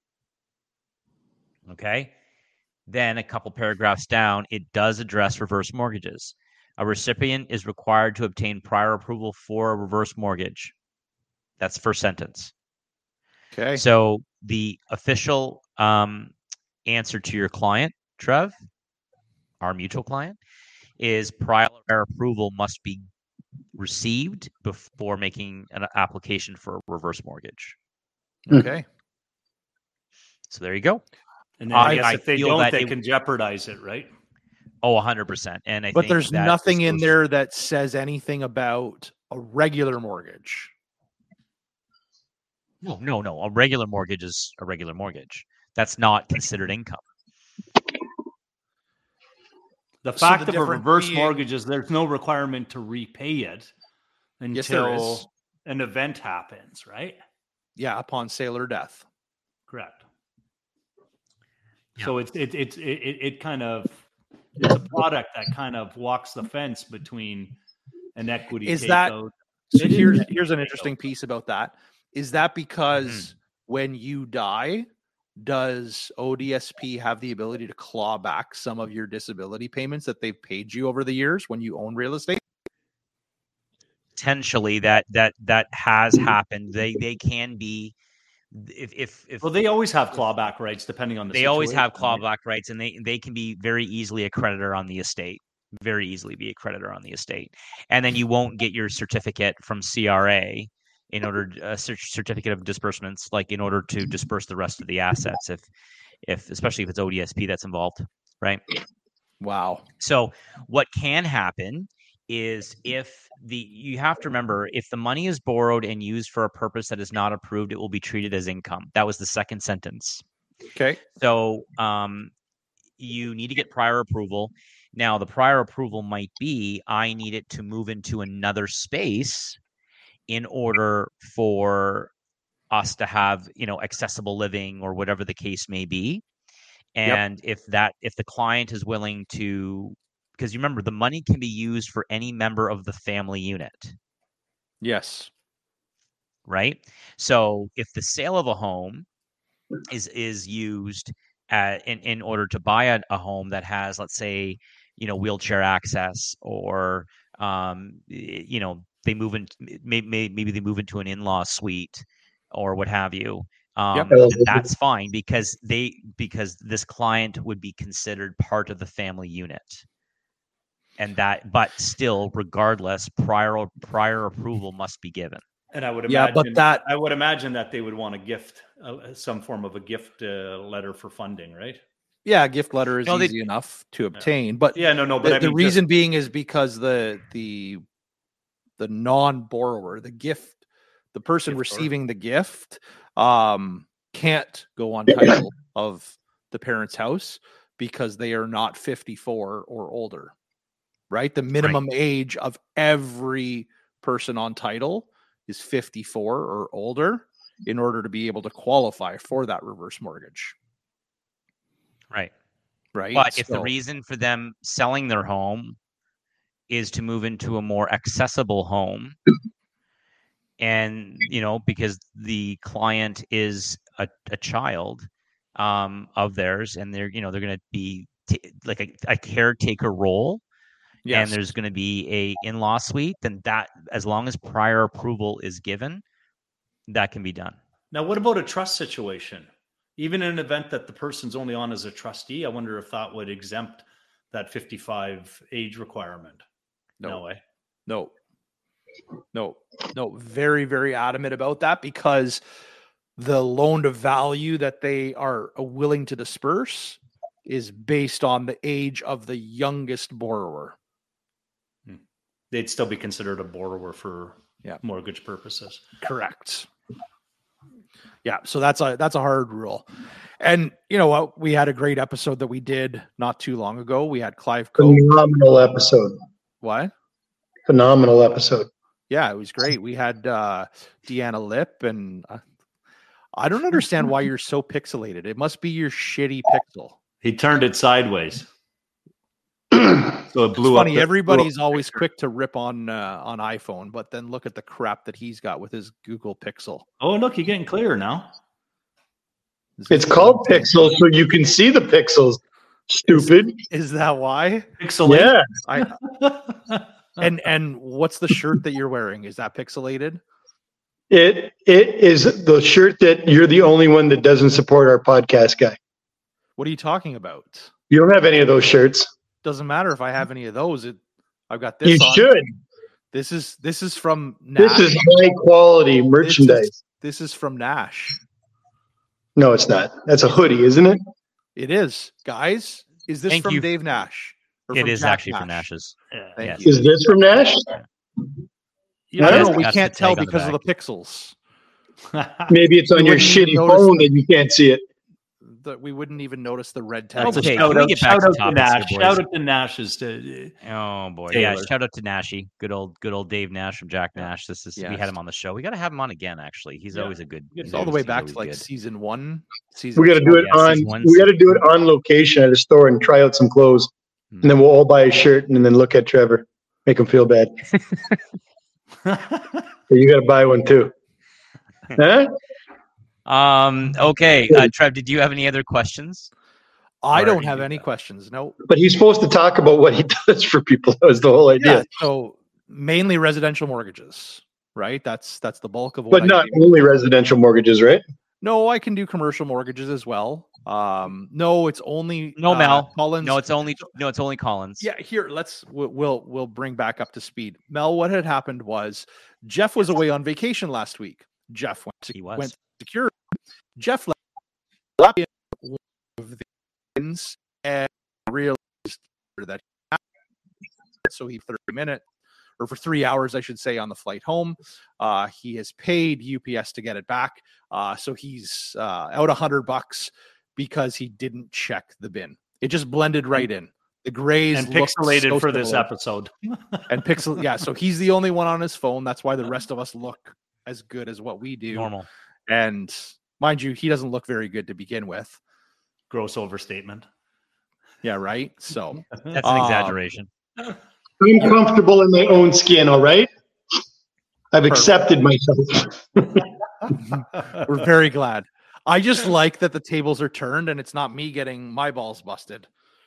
Okay. Then a couple paragraphs down, it does address reverse mortgages. A recipient is required to obtain prior approval for a reverse mortgage. That's the first sentence. Okay. So the official um, answer to your client, Trev, our mutual client, is prior approval must be received before making an application for a reverse mortgage. Okay. So there you go. And then I, I- guess I if they feel don't, that they it- can jeopardize it, right? Oh, one hundred percent. And I But think there's that nothing this in goes- there that says anything about a regular mortgage. No, no, no. A regular mortgage is a regular mortgage. That's not considered income. The So fact the of a difference reverse being- mortgage is there's no requirement to repay it Yes, there until is. an event happens, right? Yeah, upon sale or death. Correct. Yeah. So it's it, it's it, it it kind of it's a product that kind of walks the fence between an equity Is that- takeout. So It is here's an here's an takeout. interesting piece about that. Is that because Mm-hmm. when you die, does O D S P have the ability to claw back some of your disability payments that they've paid you over the years when you own real estate? Potentially that that that has happened. They they can be if if if Well, they always have clawback rights depending on the they always have situation, right? clawback rights, and they they can be very easily a creditor on the estate. Very easily be a creditor on the estate, and then you won't get your certificate from C R A in order a cer- certificate of disbursements, like in order to disperse the rest of the assets, if if especially if it's O D S P that's involved, right? Wow. So what can happen is if the you have to remember, if the money is borrowed and used for a purpose that is not approved, it will be treated as income. That was the second sentence. Okay. So um, you need to get prior approval. Now, the prior approval might be I need it to move into another space in order for us to have, you know, accessible living or whatever the case may be. And if that if the client is willing to, because you remember the money can be used for any member of the family unit, Yes. right? So if the sale of a home is is used uh, in in order to buy a, a home that has, let's say, you know, wheelchair access, or um, y- you know, they move in, may, may, maybe they move into an in-law suite or what have you. Um, Yep. then that's fine because they because this client would be considered part of the family unit, and that, but still, regardless, prior prior approval must be given. And I would Yeah, imagine but that- I would imagine that they would want a gift, uh, some form of a gift uh, letter for funding, right? Yeah, a gift letter is No, they- easy enough to obtain, but Yeah, no, no, but the, I the mean, reason just- being is because the the the non-borrower, the gift, the person Giftor. receiving the gift, um, can't go on title of the parent's house because they are not fifty-four or older. Right? The minimum age of every person on title is fifty-four or older in order to be able to qualify for that reverse mortgage. Right. Right? But if the So- reason for them selling their home is to move into a more accessible home, and you know, because the client is a, a child um, of theirs, and they're you know they're going to be t- like a, a caretaker role, Yes. and there's going to be a in-law suite, then that, as long as prior approval is given, that can be done. Now, what about a trust situation? Even in an event that the person's only on as a trustee, I wonder if that would exempt that fifty-five age requirement. No. No way. No, no, no. Very, very adamant about that because the loan to value that they are willing to disperse is based on the age of the youngest borrower. They'd still be considered a borrower for Yeah. mortgage purposes. Correct. Yeah, so that's a that's a hard rule. And you know what? We had a great episode that we did not too long ago. We had Clive Coe. Phenomenal episode. What? Phenomenal episode. Yeah, it was great. We had uh, Deanna Lip, and uh, I don't understand why you're so pixelated. It must be your shitty pixel. He turned it sideways. So it It's blew up. funny. the- Everybody's always quick to rip on uh, on iPhone, but then look at the crap that he's got with his Google Pixel. Oh, look, you're getting clearer now. It's called Pixels so you can see the pixels. Stupid. Is that why? Pixelate. Yeah. I and and what's the shirt that you're wearing? Is that pixelated? It it is the shirt that you're the only one that doesn't support our podcast guy. What are you talking about? You don't have any of those shirts. Doesn't matter if I have any of those. It I've got this You on. should. This is this is from Nash. This is high quality merchandise. This is, this is from Nash. No, it's not. That's a hoodie, isn't it? It is, guys. Is this Thank from you. Dave Nash? Or It from is Jack actually Nash? from Nash's. Yeah. Thank Yes. you. Is this from Nash? Yeah, I don't Yes, know. We that's can't the tell tag on the because of the back. pixels. Maybe it's on You your wouldn't even shitty notice phone the- that you can't see it. That we wouldn't even notice the red tag. That's That's a okay. shout Can we out, get back shout to out to topics Nash. here, boys? Shout out to Nash's. To, Oh boy, Taylor. yeah! Shout out to Nashy, good old, good old Dave Nash from Jack Nash. This is we Yes. had him on the show. We got to have him on again. Actually, he's Yeah. always a good. Good he's It's all the always- way he's back always to like good. season one. Season We got to do it yeah, on. season one, We got to season do it on location at a store and try out some clothes, Hmm. and then we'll all buy a shirt and then look at Trevor, make him feel bad. So you got to buy one too. Huh? Um. Okay, uh, Trev, did you have any other questions? I Or don't you have do any that. questions. No. But he's supposed to talk about what he does for people. That was the whole idea. Yeah. So mainly residential mortgages, right? That's that's the bulk of what But I not do. only residential mortgages, right? No, I can do commercial mortgages as well. Um, no, it's only No, uh, Mel. Collins. No, it's only no, it's only Collins. Yeah, here let's we'll, we'll we'll bring back up to speed. Mel, what had happened was Jeff was away on vacation last week. Jeff went to He was. went to security. Jeff left in one of the ins and realized that he had, so he thirty minute or for three hours, I should say, on the flight home. Uh, he has paid U P S to get it back, uh, so he's uh, out a hundred bucks because he didn't check the bin. It just blended right in. The grays and looked pixelated so for this similar. episode. And pixel, yeah. So he's the only one on his phone. That's why the rest of us look as good as what we do. Normal. And mind you, he doesn't look very good to begin with. Gross overstatement. Yeah, right. So That's an Um, exaggeration. I'm comfortable in my own skin, all right? I've accepted myself. we're very glad. I just like that the tables are turned and it's not me getting my balls busted.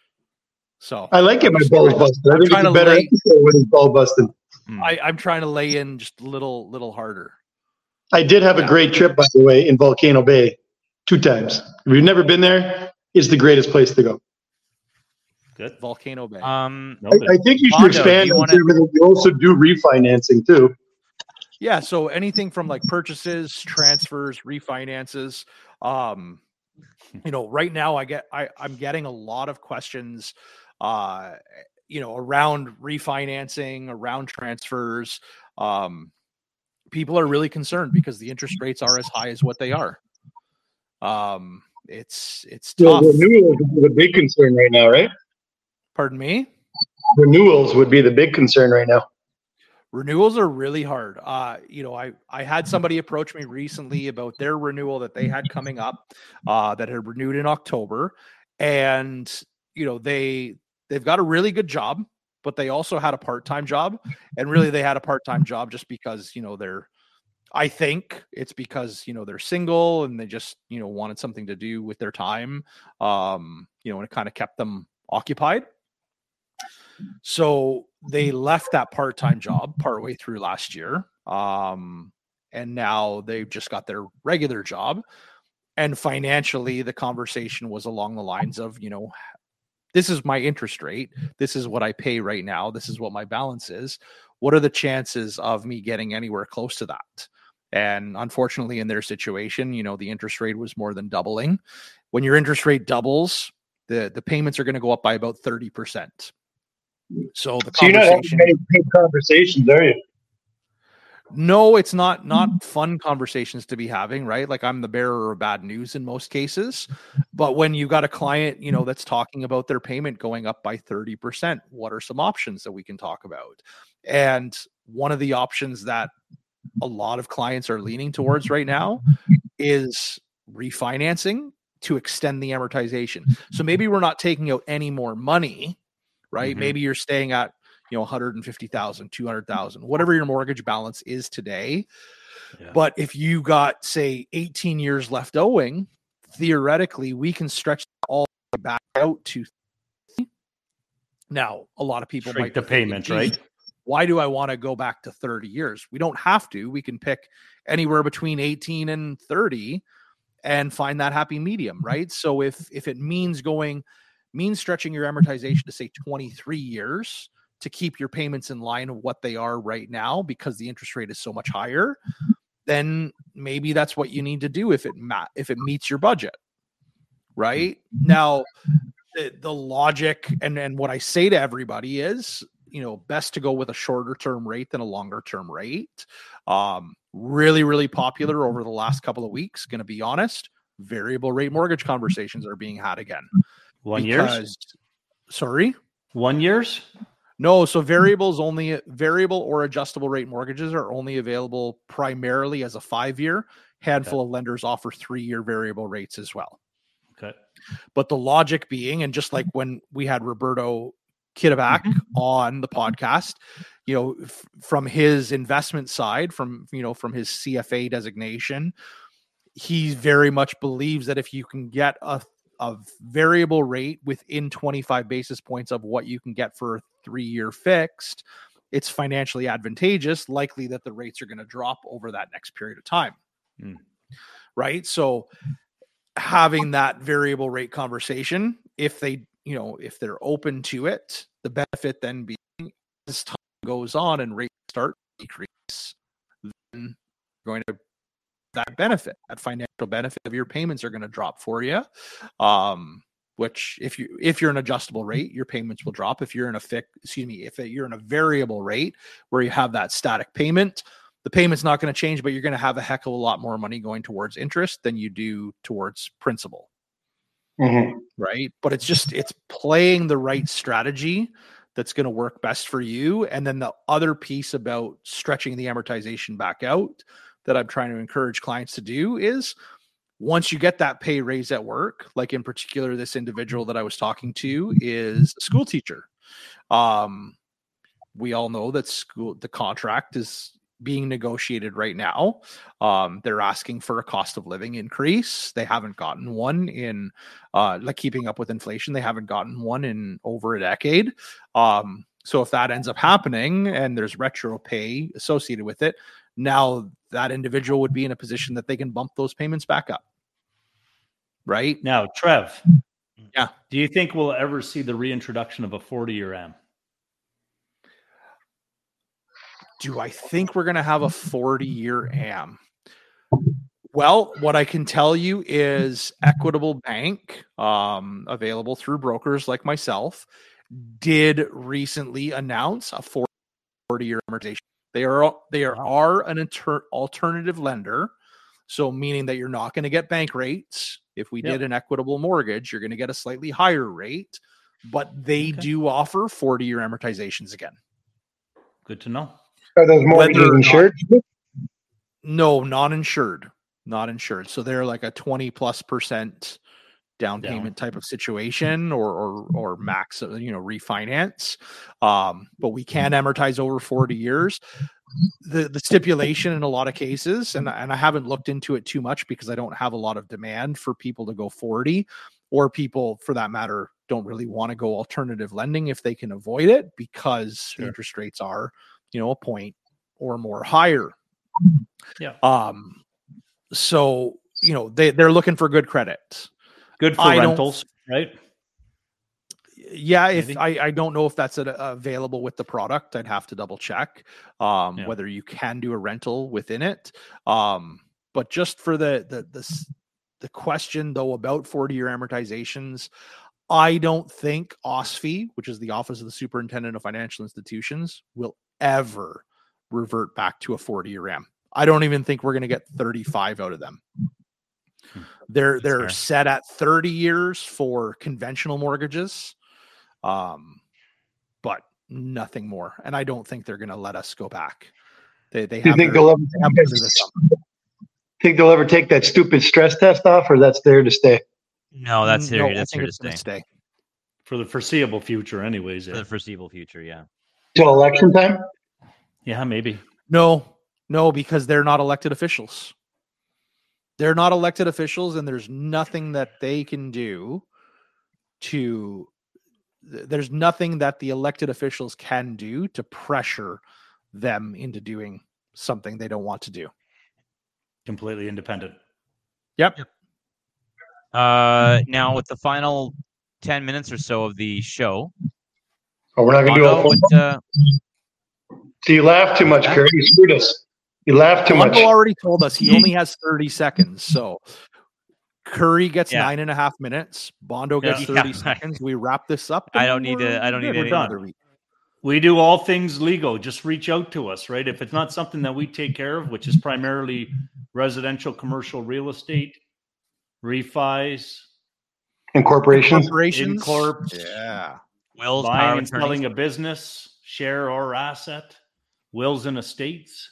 So I like it, my balls busted. I I'm think trying it's a to better lay- episode when he's ball busted. Hmm. I, I'm trying to lay in just a little, little harder. I did have Yeah. a great trip, by the way, in Volcano Bay two times. If you've never been there, it's the greatest place to go. Good. Volcano Bay. Um. I, I think you should Mondo, do expand you on wanna- everything. You also do refinancing too. Yeah, so anything from like purchases, transfers, refinances. Um, you know, right now I get I, I'm getting a lot of questions uh you know around refinancing, around transfers. Um people are really concerned because the interest rates are as high as what they are. Um it's it's Well, tough. renewals is the big concern right now, right? Pardon me? Renewals would be the big concern right now. Renewals are really hard. Uh, you know, I I had somebody approach me recently about their renewal that they had coming up, uh, that had renewed in October, and you know they they've got a really good job, but they also had a part time job, and really they had a part time job just because you know they're. I think it's because you know they're single and they just you know wanted something to do with their time, um, you know, and it kind of kept them occupied. So they left that part-time job partway through last year. Um, and now they've just got their regular job. And financially, the conversation was along the lines of, you know, this is my interest rate. This is what I pay right now. This is what my balance is. What are the chances of me getting anywhere close to that? And unfortunately, in their situation, you know, the interest rate was more than doubling. When your interest rate doubles, the, the payments are going to go up by about thirty percent. So the So you're not having conversation, many big conversations, are you? no, it's not not fun conversations to be having, right? Like I'm the bearer of bad news in most cases. But when you got a client, you know, that's talking about their payment going up by thirty percent, what are some options that we can talk about? And one of the options that a lot of clients are leaning towards right now is refinancing to extend the amortization. So maybe we're not taking out any more money, right? Mhm. Maybe you're staying at, you know, one hundred fifty thousand, two hundred thousand, whatever your mortgage balance is today. Yeah. But if you got, say, eighteen years left owing, theoretically, we can stretch all the way back out to. Now, a lot of people Shrink might the be thinking, payment, "Geez, right?" why do I want to go back to thirty years? We don't have to. We can pick anywhere between eighteen and thirty and find that happy medium, right? So if if it means going means stretching your amortization to say twenty-three years to keep your payments in line of what they are right now because the interest rate is so much higher, then maybe that's what you need to do if it ma- if it meets your budget. Right? Now, the, the logic and, and what I say to everybody is, you know, best to go with a shorter term rate than a longer term rate. Um, really, really popular over the last couple of weeks, going to be honest. Variable rate mortgage conversations are being had again. One because, years? Sorry? One years? No, so variables only variable or adjustable rate mortgages are only available primarily as a five-year. Handful okay. of lenders offer three-year variable rates as well. Okay. But the logic being, and just like when we had Roberto Kittleback mm-hmm. on the podcast, you know, f- from his investment side, from, you know, from his C F A designation, he very much believes that if you can get a, a variable rate within twenty-five basis points of what you can get for a three-year fixed, it's financially advantageous, likely that the rates are going to drop over that next period of time. Mm. Right. So having that variable rate conversation, if they, you know, if they're open to it, the benefit then being as time goes on and rates start to decrease, then you're going to that benefit, that financial benefit of your payments are going to drop for you. Um, which if you, if you're an adjustable rate, your payments will drop. If you're in a fixed, excuse me, if you're in a variable rate where you have that static payment, the payment's not going to change, but you're going to have a heck of a lot more money going towards interest than you do towards principal. Mm-hmm. Right. But it's just, it's playing the right strategy that's going to work best for you. And then the other piece about stretching the amortization back out that I'm trying to encourage clients to do is once you get that pay raise at work, like in particular, this individual that I was talking to is a school teacher. Um, we all know that school, the contract is being negotiated right now. Um, they're asking for a cost of living increase. They haven't gotten one in, uh, like keeping up with inflation. They haven't gotten one in over a decade. Um, so if that ends up happening and there's retro pay associated with it, now that individual would be in a position that they can bump those payments back up. Right now, Trev. Yeah. Do you think we'll ever see the reintroduction of a forty-year A M? Do I think we're going to have a forty-year A M? Well, what I can tell you is Equitable Bank, um, available through brokers like myself, did recently announce a forty-year amortization. They are they are, are an inter- alternative lender, so meaning that you're not going to get bank rates. If we yep. did an equitable mortgage, you're going to get a slightly higher rate, but they okay. do offer forty-year amortizations again. Good to know. Are those mortgages insured? Not, no, not insured. Not insured. So they're like a twenty plus percent down payment down. type of situation, or or or max, you know, refinance. Um, but we can amortize over forty years. The the stipulation in a lot of cases, and, and I haven't looked into it too much because I don't have a lot of demand for people to go forty, or people for that matter don't really want to go alternative lending if they can avoid it because sure. interest rates are, you know, a point or more higher. Yeah. Um. So, you know, they, they're looking for good credit. Good for I rentals, right? Yeah. If Maybe. I, I don't know if that's a, a available with the product, I'd have to double check um, yeah. whether you can do a rental within it. Um, but just for the, the, the, the question though, about forty year amortizations, I don't think O S F I, which is the Office of the Superintendent of Financial Institutions, will ever revert back to a forty year A M. I don't even think we're going to get thirty-five out of them. They're That's they're fair. set at thirty years for conventional mortgages, um, but nothing more. And I don't think they're going to let us go back. They they Do you have think their, they'll ever they have take, think they'll ever take that stupid stress test off, or that's there to stay? No, that's here. No, that's here to stay. stay for the foreseeable future, anyways. For yeah. the foreseeable future, yeah. Till election time. Yeah, maybe. No. No, because they're not elected officials. They're not elected officials, and there's nothing that they can do to, there's nothing that the elected officials can do to pressure them into doing something they don't want to do. Completely independent. Yep. Uh, now, with the final ten minutes or so of the show, Oh, we're not going to do Mondo, a phone what, call? uh, So you laugh too much, Curry. You screwed us. You laugh too much. Mondo already told us he only has thirty seconds. So Curry gets Yeah. nine and a half minutes. Bondo gets Yeah. thirty Yeah. seconds. We wrap this up. I and don't need we're- to- I don't we're need good. any- We're We're done. done. Another week. We do all things legal. Just reach out to us, right? If it's not something that we take care of, which is primarily residential, commercial real estate, refis, And corporations. Corporations. Incorps, Yeah. wills, power buying of and attorneys. selling a business, share or asset, wills and estates.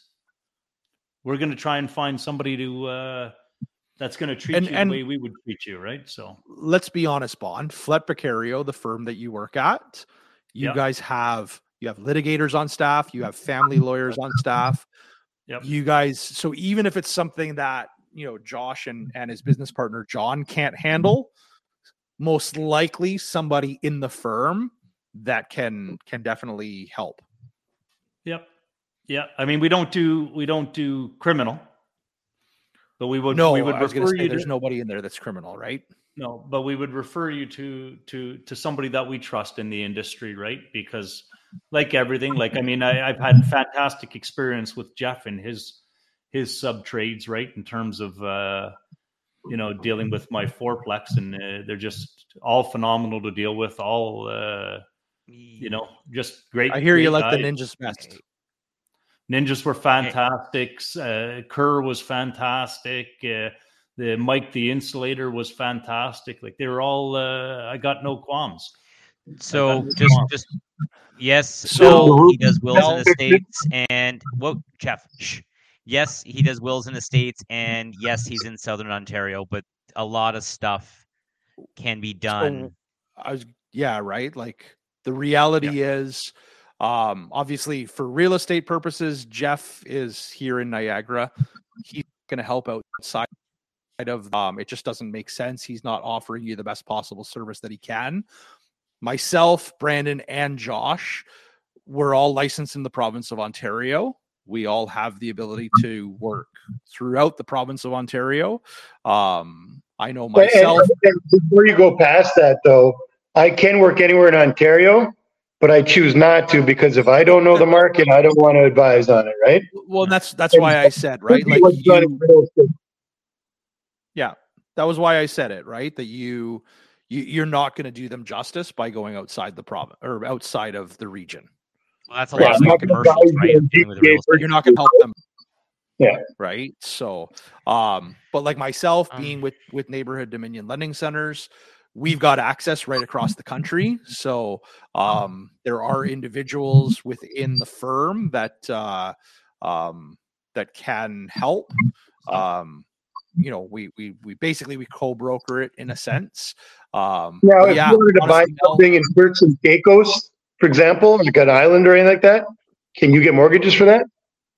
We're going to try and find somebody to uh, that's going to treat And- you and- the way we would treat you, right? So Let's be honest, Bond. Flet Becario, the firm that you work at, you Yep. guys have you have litigators on staff, you have family lawyers on staff. Yep. You guys, so even if it's something that you know Josh and, and his business partner John can't handle, most likely somebody in the firm that can can definitely help. Yep. Yeah. I mean, we don't do we don't do criminal, but we would No, we would I was going to refer say you there's to, nobody in there that's criminal, right? no, but we would refer you to to to somebody that we trust in the industry, right? Because like everything, like I mean, I, I've had fantastic experience with Jeff and his his sub trades, right? In terms of uh, you know dealing with my fourplex, and uh, they're just all phenomenal to deal with. All uh, you know, just great. I hear you great like the guys. ninjas best. Ninjas were fantastic. Uh, Kerr was fantastic. Uh, the Mike, the insulator, was fantastic. Like they were all. Uh, I got no qualms. So Like, just, um, just yes. So- So he does wills Well- and estates, and whoa, Jeff. Shh. Yes, he does wills and estates, and yes, he's in Southern Ontario. But a lot of stuff can be done. I was, yeah, right. Like the reality is, um, obviously for real estate purposes, Jeff is here in Niagara. He's going to help outside of, um, it just doesn't make sense. He's not offering you the best possible service that he can. Myself, Brandon, and Josh, we're all licensed in the province of Ontario. We all have the ability to work throughout the province of Ontario. Um, I know But- and- myself. and before you go past that, though, I can work anywhere in Ontario, but I choose not to because if I don't know the market, I don't want to advise on it, right? Well, that's that's why I said, right? Like What's done in you, real estate. yeah, that was why I said it, right? That you, you you're not going to do them justice by going outside the province or outside of the region. Well, that's a Yeah, lot of I'm not the gonna commercials, advise right? you on Dealing with the G T A real estate. You're not going to help them. Yeah. Right. So, um, but like myself Um, being with with neighborhood Dominion lending centers, we've got access right across the country. So, um, there are individuals within the firm that uh, um, that can help. Um, you know, we we we basically we co-broker it in a sense. Um, Now, but if yeah, you wanted to buy honestly, Mel, something in Turks and Caicos, for example, like an island or anything like that, can you get mortgages for that?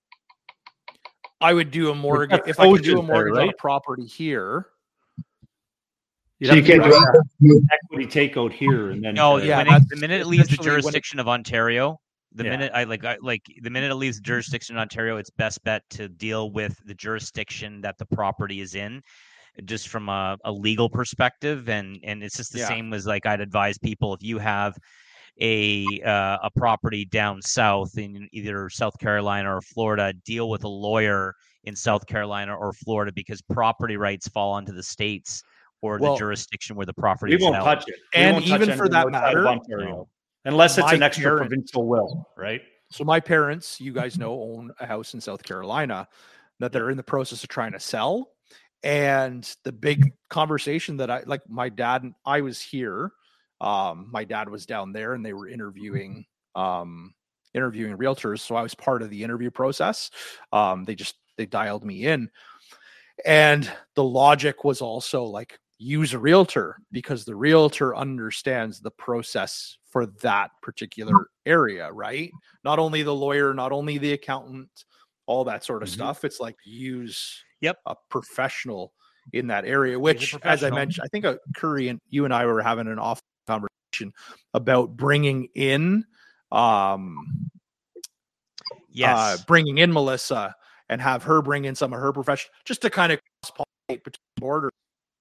I would do a mortgage got if I could coaches do a there, mortgage on a right? property here. You'd So you have to can't do do an equity takeout here, and then No, uh, yeah, when that's it, the minute it leaves the essentially when it- jurisdiction of Ontario, the Yeah. minute I like, I, like the minute it leaves the jurisdiction of Ontario, it's best bet to deal with the jurisdiction that the property is in, just from a, a legal perspective. And and it's just the Yeah. same as like I'd advise people if you have a uh, a property down south in either South Carolina or Florida, deal with a lawyer in South Carolina or Florida because property rights fall onto the states or Well, the jurisdiction where the property we is won't held. touch it. We And won't touch even for anything that outside of matter, Ontario, No. unless it's My an extra parents- provincial will, right? So my parents, you guys know, own a house in South Carolina that they're in the process of trying to sell. And the big conversation that I like, my dad and I was here. Um, my dad was down there, and they were interviewing, um, interviewing realtors. So I was part of the interview process. Um, they just they dialed me in, and the logic was also like use a realtor because the realtor understands the process for that particular area, right? Not only the lawyer, not only the accountant, all that sort of Mhm. stuff. It's like use Yep. a professional in that area, which, as I professional. mentioned, I think uh, Curry and you and I were having an off conversation about bringing in, um, Yes. uh, bringing in Melissa and have her bring in some of her profession just to kind of cross-pollinate between borders.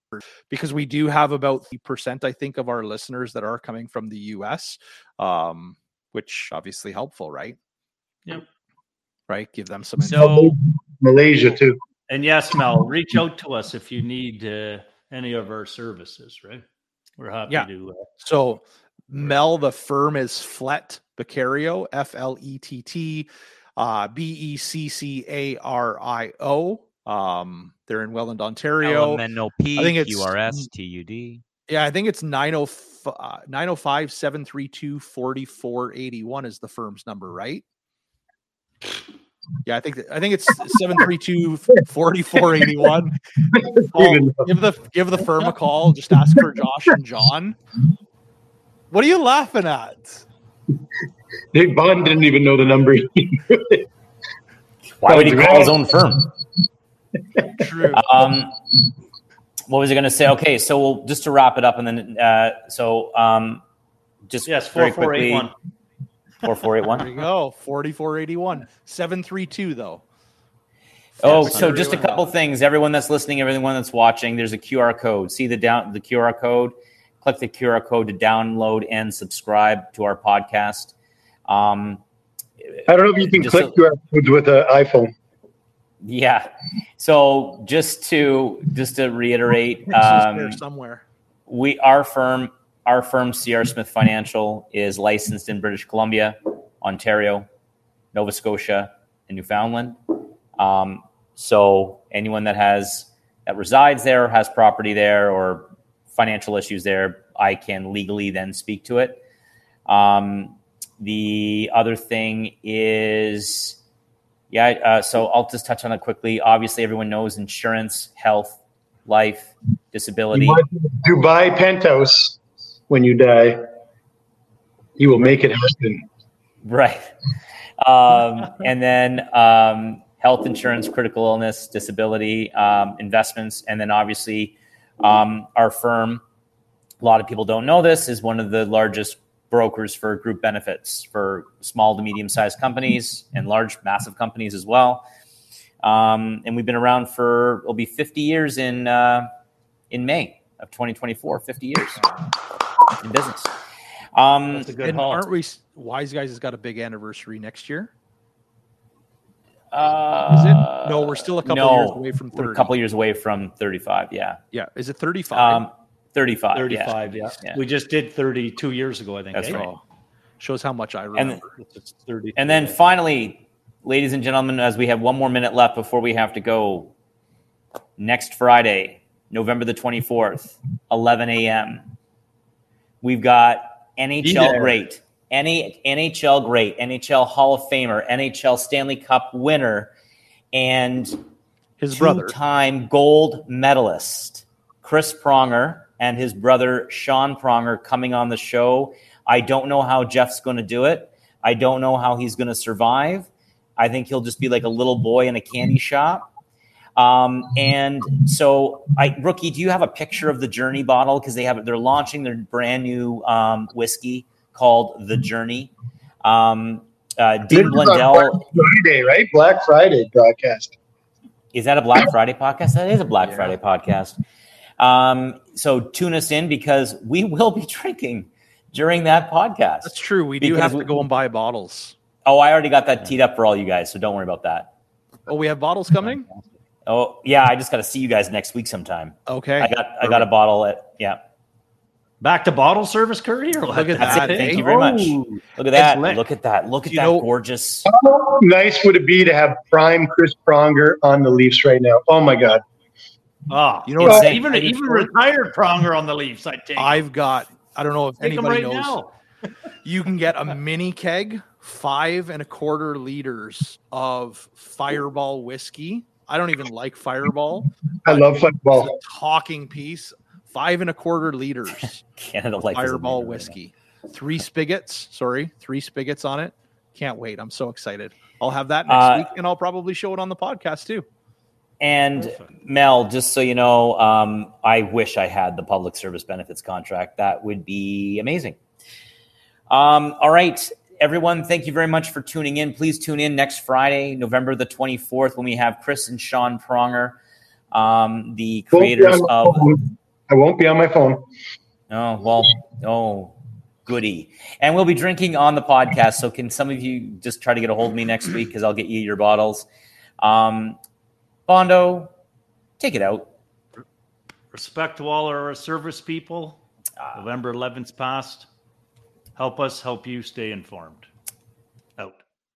because we do have about three percent, I think, of our listeners that are coming from the U S, um, which obviously helpful, right? Yep. Right. Give them some. So Malaysia too. And yes, Mel, reach out to us if you need uh, any of our services, right? We're happy Yeah. to. Uh, So Mel, the firm is Flett Beccario, F L E T T, uh, B E C C A R I O. Um, they're in Welland, Ontario. L M N O P, I think it's Q R S, T U D. Yeah, I think it's nine oh five, seven three two, four four eight one is the firm's number, right? Yeah, I think I think it's seven three two, four four eight one. Give the give the firm a call. Just ask for Josh and John. What are you laughing at? Nick Bond didn't even know the number. Why would he call his own firm? True. Um, what was I going to say? Okay, so we'll, just to wrap it up, and then uh, so um, just yes, very four four eight one. Four four eight There one. you go. forty-four eighty-one. seven three two though. Oh, Yes, so just a everyone couple knows. things. Everyone that's listening, everyone that's watching, there's a Q R code. See the down the Q R code. Click the Q R code to download and subscribe to our podcast. Um, I don't know if you can Just click a- Q R codes with an iPhone. yeah. So just to just to reiterate, It's just um, there somewhere. we our firm our firm C R Smith Financial is licensed in British Columbia, Ontario, Nova Scotia, and Newfoundland. Um, so anyone that has that resides there, or has property there, or financial issues there, I can legally then speak to it. Um, the other thing is, yeah. Uh, so I'll just touch on it quickly. Obviously, everyone knows insurance, health, life, disability. You want to Dubai penthouse when you die. You will make it happen. Right. Um, and then um, health insurance, critical illness, disability, um, investments. And then obviously um, our firm, a lot of people don't know this, is one of the largest brokers for group benefits for small to medium-sized companies and large, massive companies as well. Um, and we've been around for, it'll be fifty years in uh, in May of twenty twenty-four, fifty years in business. Um, That's a good And haul. aren't we Wise Guys has got a big anniversary next year? uh, Is it? No, we're still a couple no, years away from We're thirty. a couple years away from thirty-five, yeah. Yeah. Is it thirty-five? Um, thirty-five, thirty-five, yeah. Yeah. We just did thirty-two years ago, I think. That's eh? right. Oh, shows how much I remember. It's thirty. And then finally, ladies and gentlemen, as we have one more minute left before we have to go, next Friday, November the twenty-fourth, eleven a.m., we've got N H L there. great, any N H L great, N H L Hall of Famer, N H L Stanley Cup winner, and His brother. two-time gold medalist Chris Pronger and his brother Sean Pronger coming on the show. I don't know how Jeff's going to do it. I don't know how he's going to survive. I think he'll just be like a little boy in a candy shop. Um, and so, I, Rookie, do you have a picture of the Journey bottle? Because they have they're launching their brand new um, whiskey called the Journey. Um, uh, This Dean is on Blundell. Black Friday, right? Black Friday broadcast. Is that a Black Friday podcast? That is a Black Yeah. Friday podcast. Um, so tune us in because we will be drinking during that podcast. That's true. We do Because have we- to go and buy bottles. Oh, I already got that teed up for all you guys, so don't worry about that. Oh, we have bottles coming? Oh, yeah, I just got to see you guys next week sometime. Okay. I got I got a bottle at yeah. Back to bottle service, Curry? Or Look at That's that. it. Thank eh? you very much. Oh. Look at that. lit. Look at that. Look at You that know- gorgeous. How nice would it be to have prime Chris Pronger on the Leafs right now? Oh my God. Ah, You know what what? I'm Even saying? even retired Pronger on the Leafs, I take. I've got, I don't know if take him anybody right knows. now. You can get a mini keg, five and a quarter liters of Fireball whiskey. I don't even like Fireball. I love It's football. a talking piece. Five and a quarter liters Canada Life is Fireball amazing. whiskey. Three spigots. Sorry, three spigots on it. Can't wait. I'm so excited. I'll have that next Uh, week, and I'll probably show it on the podcast too. And Perfect. Mel, just so you know, um, I wish I had the public service benefits contract. That would be amazing. Um, all right, everyone, thank you very much for tuning in. Please tune in next Friday, November the twenty-fourth, when we have Chris and Sean Pronger, um, the creators Both of young- I won't be on my phone. Oh, well, oh, goody. And we'll be drinking on the podcast. So can some of you just try to get a hold of me next week because I'll get you your bottles. Um, Bondo, take it out. Respect to all our service people. Uh, November eleventh passed. Help us help you stay informed. Out.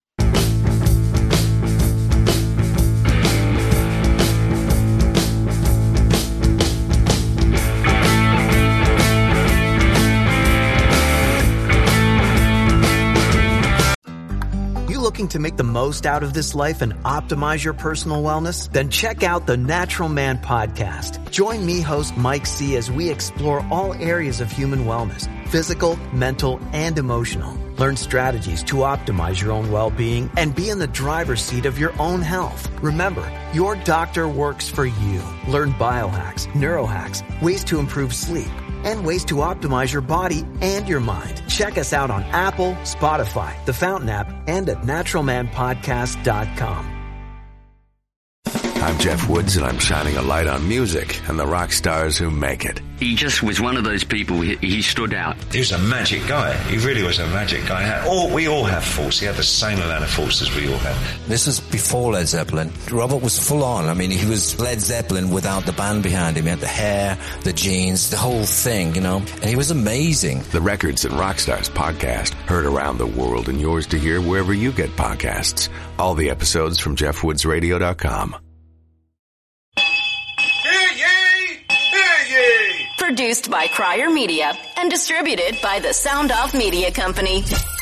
Looking to make the most out of this life and optimize your personal wellness? Then check out the Natural Man Podcast. Join me, host Mike C., as we explore all areas of human wellness, physical, mental, and emotional. Learn strategies to optimize your own well-being and be in the driver's seat of your own health. Remember, your doctor works for you. Learn biohacks, neurohacks, ways to improve sleep, and ways to optimize your body and your mind. Check us out on Apple, Spotify, the Fountain app, and at natural man podcast dot com. I'm Jeff Woods, and I'm shining a light on music and the rock stars who make it. He just was one of those people, he, he stood out. He was a magic guy. He really was a magic guy. All, we all have faults. He had the same amount of faults as we all have. This was before Led Zeppelin. Robert was full on. I mean, he was Led Zeppelin without the band behind him. He had the hair, the jeans, the whole thing, you know, and he was amazing. The Records and Rockstars podcast, heard around the world and yours to hear wherever you get podcasts. All the episodes from jeff woods radio dot com. Produced by Crier Media and distributed by the Sound Off Media Company.